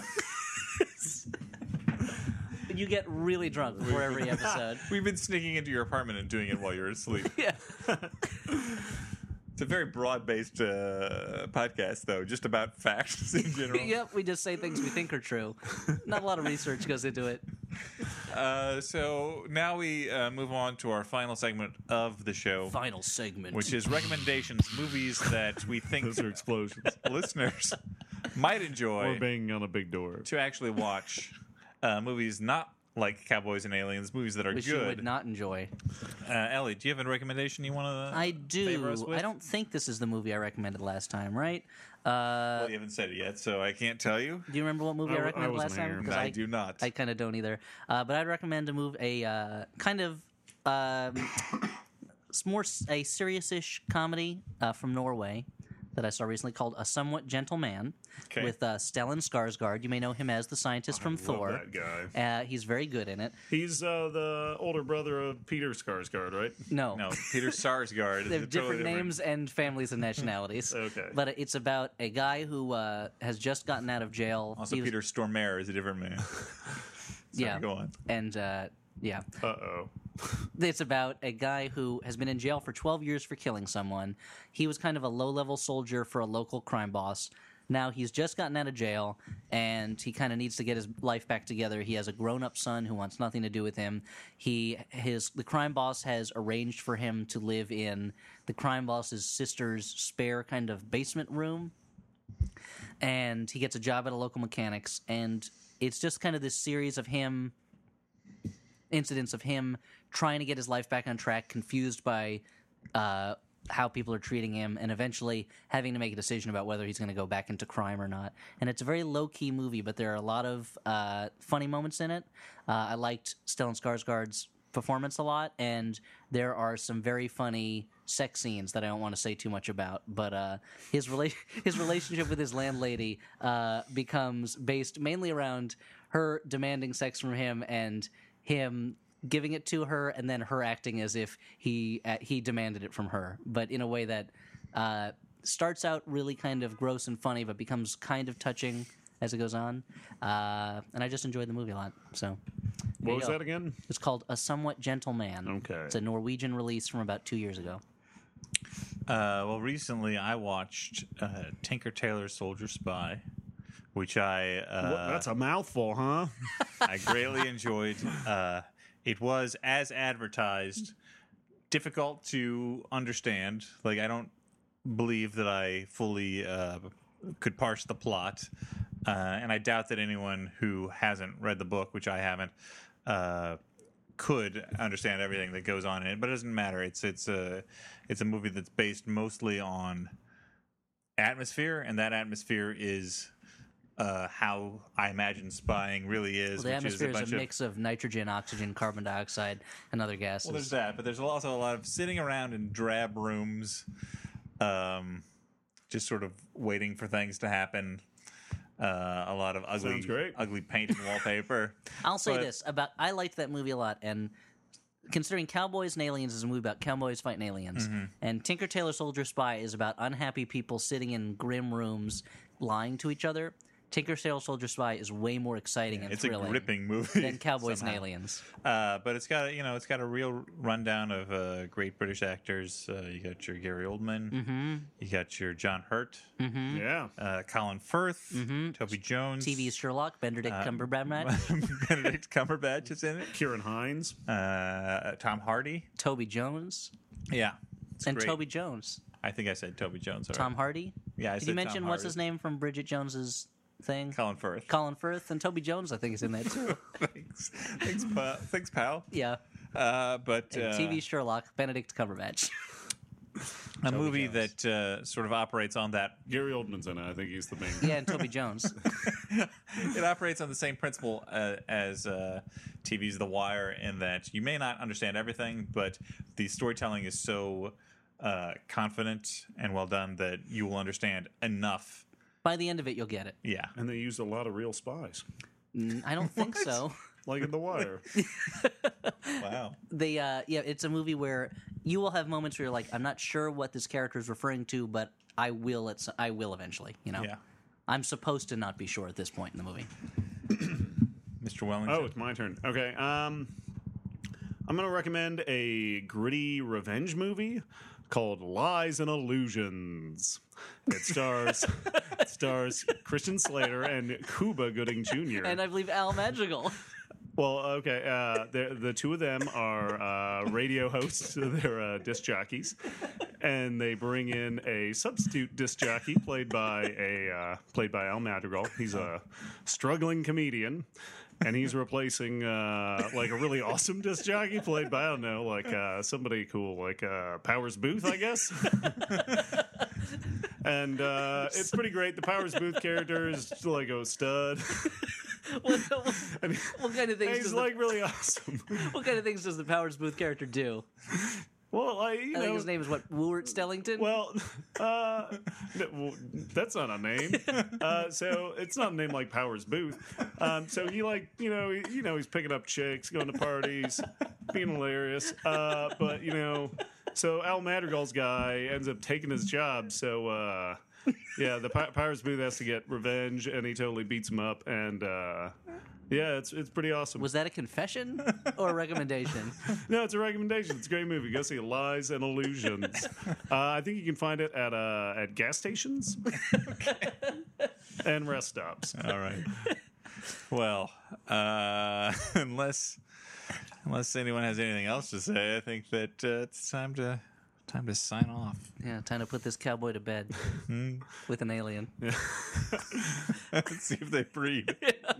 You get really drunk before every episode. We've been sneaking into your apartment and doing it while you're asleep. Yeah. It's a very broad-based uh, podcast, though, just about facts in general. Yep, we just say things we think are true. Not a lot of research goes into it. Uh, so now we uh, move on to our final segment of the show, Final segment. which is recommendations, movies that we think Those are explosions. listeners might enjoy Or banging on a big door. to actually watch. Uh, movies not like Cowboys and Aliens, movies that are which you good. would not enjoy. Uh, Ellie, do you have a recommendation you want to? I favor us do. with? I don't think this is the movie I recommended last time, right? Uh, Well, you haven't said it yet, so I can't tell you. do you remember what movie I- I, I recommended wasn't last time? here. 'Cause I, do not. I kind of don't either. Uh, but I'd recommend a move a uh, kind of um, it's more s- a serious-ish comedy uh, from Norway that I saw recently called A Somewhat Gentle Man Okay. with uh, Stellan Skarsgård. You may know him as the scientist from love Thor. that guy. Uh, he's very good in it. He's uh, the older brother of Peter Skarsgård, right? No, No, Peter Sarsgaard. is they have a totally different names and families and nationalities. Okay. But it's about a guy who uh, has just gotten out of jail. Also, He was- Peter Stormare is a different man. Sorry, yeah, go on. and uh, yeah. Uh oh. It's about a guy who has been in jail for twelve years for killing someone. He was kind of a low-level soldier for a local crime boss. Now he's just gotten out of jail, and he kind of needs to get his life back together. He has a grown-up son who wants nothing to do with him. He his the crime boss has arranged for him to live in the crime boss's sister's spare kind of basement room, and he gets a job at a local mechanics. And it's just kind of this series of him incidents of him trying to get his life back on track, confused by uh, how people are treating him, and eventually having to make a decision about whether he's going to go back into crime or not. And it's a very low-key movie, but there are a lot of uh, funny moments in it. Uh, I liked Stellan Skarsgård's performance a lot, and there are some very funny sex scenes that I don't want to say too much about. But uh, his rela- his relationship with his landlady uh, becomes based mainly around her demanding sex from him and him giving it to her, and then her acting as if he uh, he demanded it from her, but in a way that uh, starts out really kind of gross and funny, but becomes kind of touching as it goes on. Uh, and I just enjoyed the movie a lot. So, there What you was go. that again? It's called A Somewhat Gentle Man. Okay. It's a Norwegian release from about two years ago. Uh, well, recently I watched uh, Tinker Tailor Soldier Spy, which I uh, What- That's a mouthful, huh? I greatly enjoyed. Uh, it was, as advertised, difficult to understand. Like, I don't believe that I fully uh, could parse the plot, uh, and I doubt that anyone who hasn't read the book, which I haven't, uh, could understand everything that goes on in it. But it doesn't matter. It's it's a it's a movie that's based mostly on atmosphere, and that atmosphere is uh, how I imagine spying really is. Well, the which atmosphere is is a a, bunch of mix of nitrogen, oxygen, carbon dioxide, and other gases. well, there's that, but there's also a lot of sitting around in drab rooms, um, just sort of waiting for things to happen. Uh, a lot of ugly, Sounds great. ugly paint and wallpaper. I'll say But- this about I liked that movie a lot, and considering Cowboys and Aliens is a movie about cowboys fighting aliens, Mm-hmm. and Tinker Tailor Soldier Spy is about unhappy people sitting in grim rooms lying to each other. Tinker Tailor Soldier Spy is way more exciting and It's a thrilling gripping movie than Cowboys somehow. and Aliens. Uh, but it's got you know it's got a real rundown of uh, great British actors. Uh, you got your Gary Oldman, Mm-hmm. you got your John Hurt, Yeah. uh, Colin Firth, Mm-hmm. Toby Jones, T V's Sherlock, Benedict Uh, Cumberbatch, Benedict Cumberbatch is in it. Kieran Hines. Uh, Tom Hardy, Toby Jones, yeah, it's and great. Toby Jones. I think I said Toby Jones. Already. Tom Hardy. Yeah, I Did said you mention Tom what's Hardy. his name from Bridget Jones's thing? Colin Firth. Colin Firth, and Toby Jones, I think, is in that too. Thanks, thanks, pal. Thanks, pal. Yeah. Uh, but And uh, T V Sherlock, Benedict Cumberbatch. a movie Jones. that uh, sort of operates on that. Gary Oldman's in it. I think he's the main. Yeah, and Toby Jones. It operates on the same principle uh, as uh, T V's The Wire, in that you may not understand everything, but the storytelling is so uh, confident and well done that you will understand enough. By the end of it, you'll get it. Yeah. And they used a lot of real spies, Mm, I don't think so. like in The Wire. Wow. They, uh, yeah, it's a movie where you will have moments where you're like, I'm not sure what this character is referring to, but I will. It's I will eventually. You know. Yeah. I'm supposed to not be sure at this point in the movie. Mister Wellington. Oh, it's my turn. Okay. Um, I'm going to recommend a gritty revenge movie called Lies and Illusions. It stars it stars Christian Slater and Cuba Gooding Junior And I believe Al Madrigal. Well, okay. Uh, the the two of them are uh, radio hosts. They're uh, disc jockeys, and they bring in a substitute disc jockey played by a uh, played by Al Madrigal. He's a struggling comedian, and he's replacing uh, like a really awesome disc jockey played by I don't know, like uh, somebody cool, like uh, Powers Booth, I guess. And uh, it's pretty great. The Powers Booth character is like a stud. what, what, And what kind of things? he's Does like really awesome. the, what kind of things does the Powers Booth character do? Well, I, you I know, think his name is what, Woolert Stellington? well, uh, no, well, that's not a name. Uh, so it's not a name like Powers Booth. Um, so he like, you know, he, you know, he's picking up chicks, going to parties, being hilarious. Uh, but you know, so Al Madrigal's guy ends up taking his job. So uh, yeah, the P- Powers Booth has to get revenge, and he totally beats him up. And uh, yeah, it's it's pretty awesome. Was that a confession or a recommendation? No, it's a recommendation. It's a great movie. Go see Lies and Illusions. Uh, I think you can find it at uh, at gas stations and rest stops. All right. Well, uh, unless unless anyone has anything else to say, I think that uh, it's time to time to sign off. Yeah, time to put this cowboy to bed with an alien. Let's see if they breed.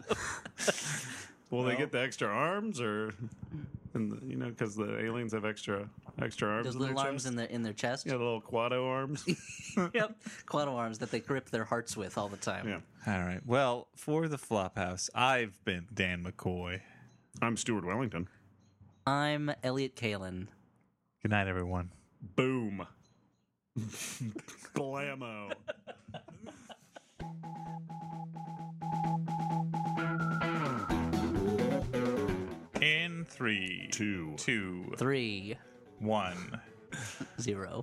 Will Well- they get the extra arms, or and the, you know, because the aliens have extra extra arms Those in their little arms chest? in their in their chest. Yeah, the little quado arms. Yep, quado arms that they grip their hearts with all the time. Yeah. All right. Well, for the Flophouse, I've been Dan McCoy. I'm Stuart Wellington. I'm Elliot Kalin. Good night, everyone. Boom. Glammo. In three, Two. two, Three, one. zero.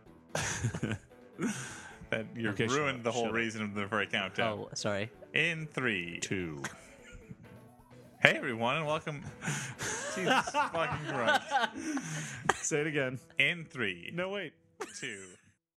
That you Okay, shut ruined up, the whole shut up. reason of the very countdown. Oh, sorry. In three. Two. Hey, everyone, and welcome. Jesus fucking Christ. Say it again. In three, No, wait. two.